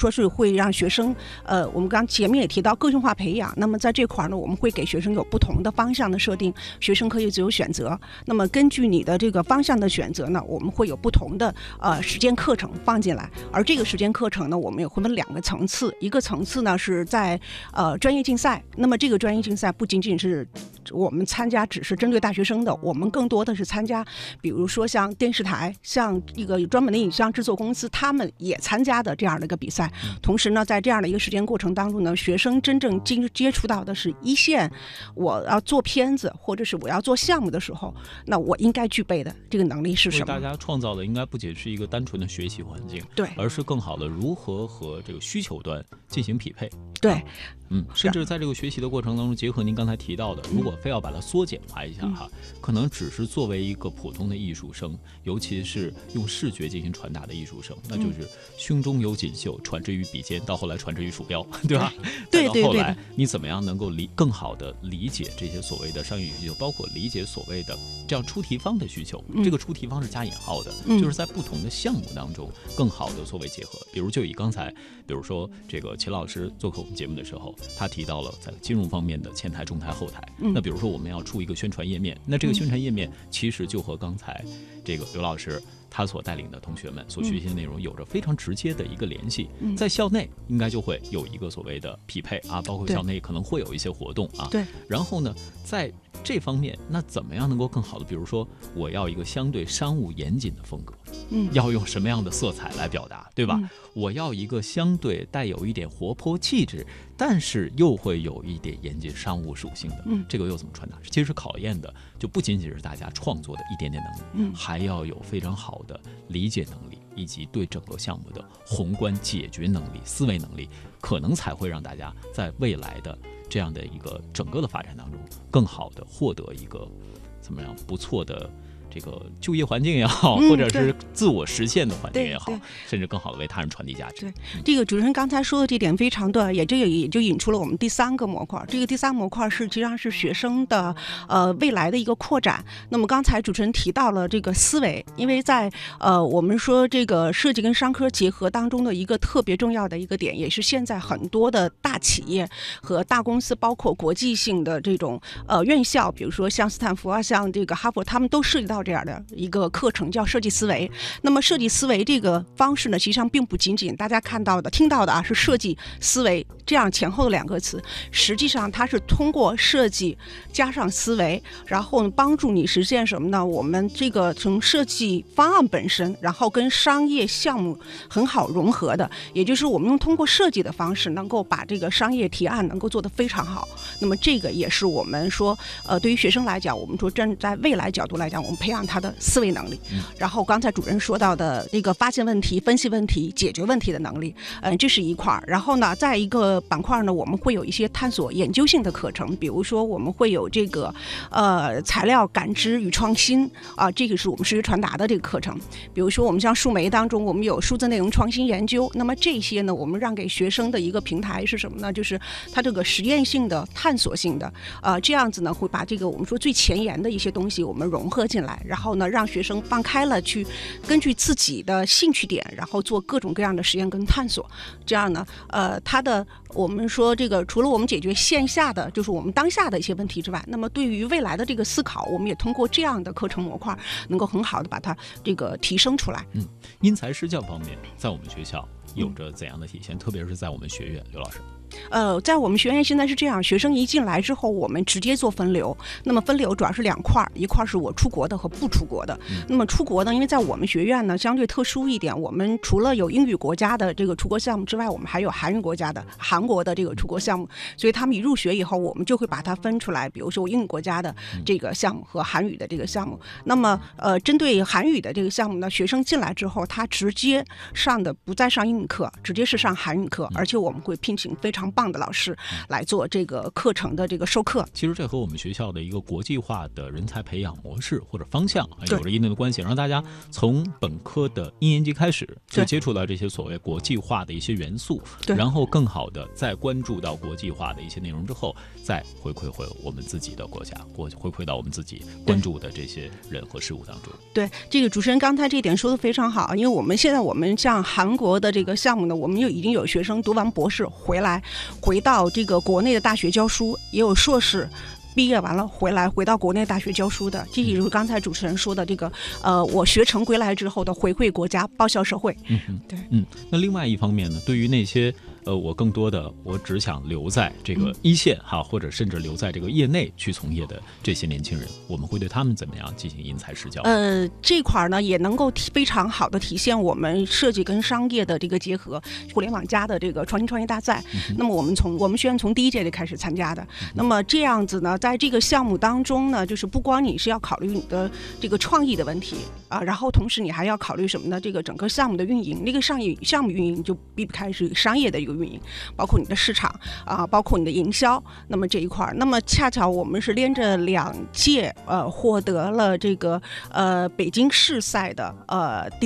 说是会让学生，我们刚前面也提到个性化培养，那么在这块呢，我们会给学生有不同的方向的设定，学生可以自由选择。那么根据你的这个方向的选择呢，我们会有不同的实践课程放进来，而这个实践课程呢，我们也会分2个层次，一个层次呢是在专业竞赛，那么这个专业竞赛不仅仅是我们参加只是针对大学生的，我们更多的是参加，比如说像电视台，像一个专门的影像制作公司，他们也参加的这样的一个比赛。同时呢，在这样的一个实践过程当中呢，学生真正接触到的是一线，我要做片子或者是我要做项目的时候，那我应该具备的这个能力是什么？ 大家创造的应该不仅是一个单纯的学习环境， 对， 而是更好的如何和这个需求端进行匹配。 对， 甚至在这个学习的过程当中，结合您刚才提到的，如果非要把它缩简化一下哈，可能只是作为一个普通的艺术生，尤其是用视觉进行传达的艺术生，那就是胸中有锦绣，传之于笔尖，到后来传之于鼠标，对吧？ 对对对。 到后来，你怎么样能够更好的理解这些所谓的商业需求，包括理解所谓的这样出题方的需求？这个出题方是加引号的，就是在不同的项目当中更好的作为结合。比如就以刚才，比如说这个秦老师做客我们节目的时候，他提到了在金融方面的前台、中台、后台。那比如说我们要出一个宣传页面，那这个宣传页面其实就和刚才这个刘老师他所带领的同学们所学习的内容有着非常直接的一个联系。在校内应该就会有一个所谓的匹配啊，包括校内可能会有一些活动啊。 对。 然后呢，在这方面，那怎么样能够更好的？比如说，我要一个相对商务严谨的风格，要用什么样的色彩来表达，对吧？我要一个相对带有一点活泼气质，但是又会有一点严谨商务属性的，这个又怎么传达？其实考验的就不仅仅是大家创作的一点点能力，还要有非常好的理解能力，以及对整个项目的宏观解决能力、思维能力，可能才会让大家在未来的这样的一个整个的发展当中，更好的获得一个怎么样不错的这个就业环境也好，或者是自我实现的环境也好，甚至更好的为他人传递价值。 对，这个主持人刚才说的这点非常对，也就引出了我们第3个模块。这个第3模块实际上是学生的未来的一个扩展。那么刚才主持人提到了这个思维，因为在我们说这个设计跟商科结合当中的一个特别重要的一个点，也是现在很多的大企业和大公司，包括国际性的这种院校，比如说像斯坦福啊，像这个哈佛，他们都涉及到这样的一个课程叫设计思维。那么设计思维这个方式呢，实际上并不仅仅大家看到的听到的啊是设计思维这样前后的2个词，实际上它是通过设计加上思维，然后帮助你实现什么呢？我们这个从设计方案本身，然后跟商业项目很好融合的，也就是我们通过设计的方式能够把这个商业提案能够做得非常好。那么这个也是我们说对于学生来讲，我们说站在未来角度来讲，我们培养他的思维能力。然后刚才主任说到的这个发现问题、分析问题、解决问题的能力，这是一块。然后呢，在一个板块呢，我们会有一些探索研究性的课程，比如说我们会有这个材料感知与创新啊，这个是我们视觉传达的这个课程。比如说我们像数媒当中，我们有数字内容创新研究。那么这些呢，我们让给学生的一个平台是什么呢？就是它这个实验性的、探索性的，这样子呢，会把这个我们说最前沿的一些东西我们融合进来，然后呢，让学生放开了去根据自己的兴趣点，然后做各种各样的实验跟探索。这样呢，它的我们说这个除了我们解决线下的，就是我们当下的一些问题之外，那么对于未来的这个思考，我们也通过这样的课程模块，能够很好的把它这个提升出来。 因材施教方面，在我们学校有着怎样的体现？特别是在我们学院，刘老师。 在我们学院现在是这样，学生一进来之后，我们直接做分流。那么分流主要是2块，一块是我出国的和不出国的。那么出国呢，因为在我们学院呢相对特殊一点，我们除了有英语国家的这个出国项目之外，我们还有韩语国家的韩国的这个出国项目。所以他们一入学以后，我们就会把它分出来，比如说英语国家的这个项目和韩语的这个项目。那么针对韩语的这个项目呢，学生进来之后，他直接上的不再上英语课，直接是上韩语课，而且我们会聘请非常常棒的老师来做这个课程的这个授课。 其实这和我们学校的一个国际化的人才培养模式或者方向有着一定的关系，让大家从本科的1年级开始就接触到这些所谓国际化的一些元素，然后更好的再关注到国际化的一些内容之后，再回馈回我们自己的国家，回馈到我们自己关注的这些人和事物当中。 对，这个主持人刚才这点说的非常好，因为我们现在像韩国的这个项目呢，我们已经有学生读完博士回到这个国内的大学教书，也有硕士毕业完了回到国内大学教书的，这也就是刚才主持人说的这个我学成归来之后的回馈国家，报效社会。 那另外一方面呢，对于那些我更多的我只想留在这个一线或者甚至留在这个业内去从业的这些年轻人，我们会对他们怎么样进行因材施教？ 这块呢也能够非常好的体现我们设计跟商业的这个结合，互联网加的这个创新创业大赛。那么我们学院从第一届就开始参加的。那么这样子呢，在这个项目当中呢，就是不光你是要考虑你的这个创意的问题然后同时你还要考虑什么呢？这个整个项目的运营，那个项目运营就避不开是商业的一个运营，包括你的市场包括你的营销。那么这一块，那么恰巧我们是连着2届获得了这个北京市赛的第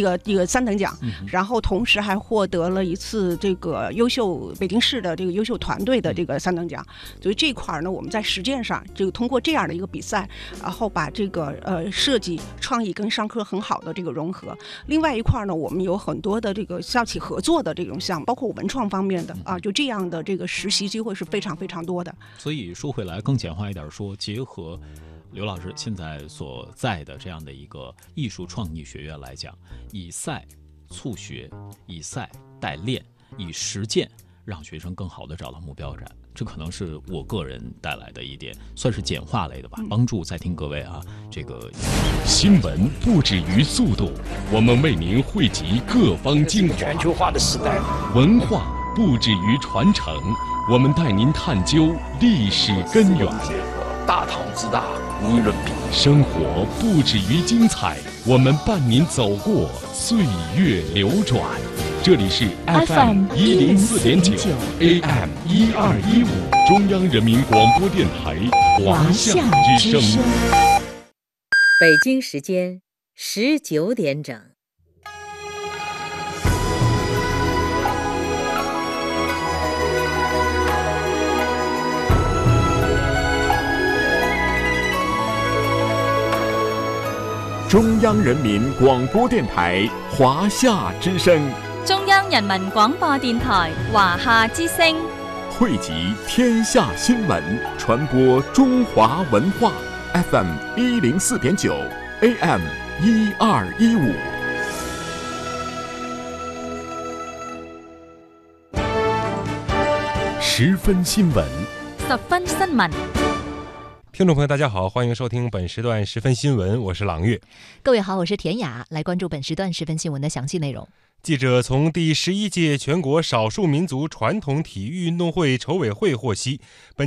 3等奖，然后同时还获得了一次这个优秀北京市的这个优秀团队的这个3等奖。所以这一块呢，我们在实践上这个通过这样的一个比赛，然后把这个设计创意跟商科很好的这个融合。另外一块呢，我们有很多的这个校企合作的这种项目，包括文创方面的就这样的这个实习机会是非常非常多的。 所以说回来更简化一点说，结合刘老师现在所在的这样的一个艺术创意学院来讲，以赛促学，以赛代练，以实践让学生更好的找到目标感，这可能是我个人带来的一点算是简化类的吧，帮助在听各位这个新闻不止于速度，我们为您汇集各方精华； 全球化的时代， 文化不止于传承，我们带您探究历史根源。 大唐之大，无与伦比。 生活不止于精彩，我们伴您走过岁月流转。这里是 FM 104.9 AM 1215中央人民广播电台华夏之声。 北京时间19点整。 中央人民广播电台华夏之声， 中央人民广播电台华夏之声， 汇集天下新闻，传播中华文化。FM 104.9 AM 1215。10分新闻 10分新闻。 听众朋友大家好，欢迎收听本时段10分新闻，我是朗月。 各位好，我是田雅，来关注本时段10分新闻的详细内容。 记者从第11届全国少数民族传统体育运动会筹委会获悉，本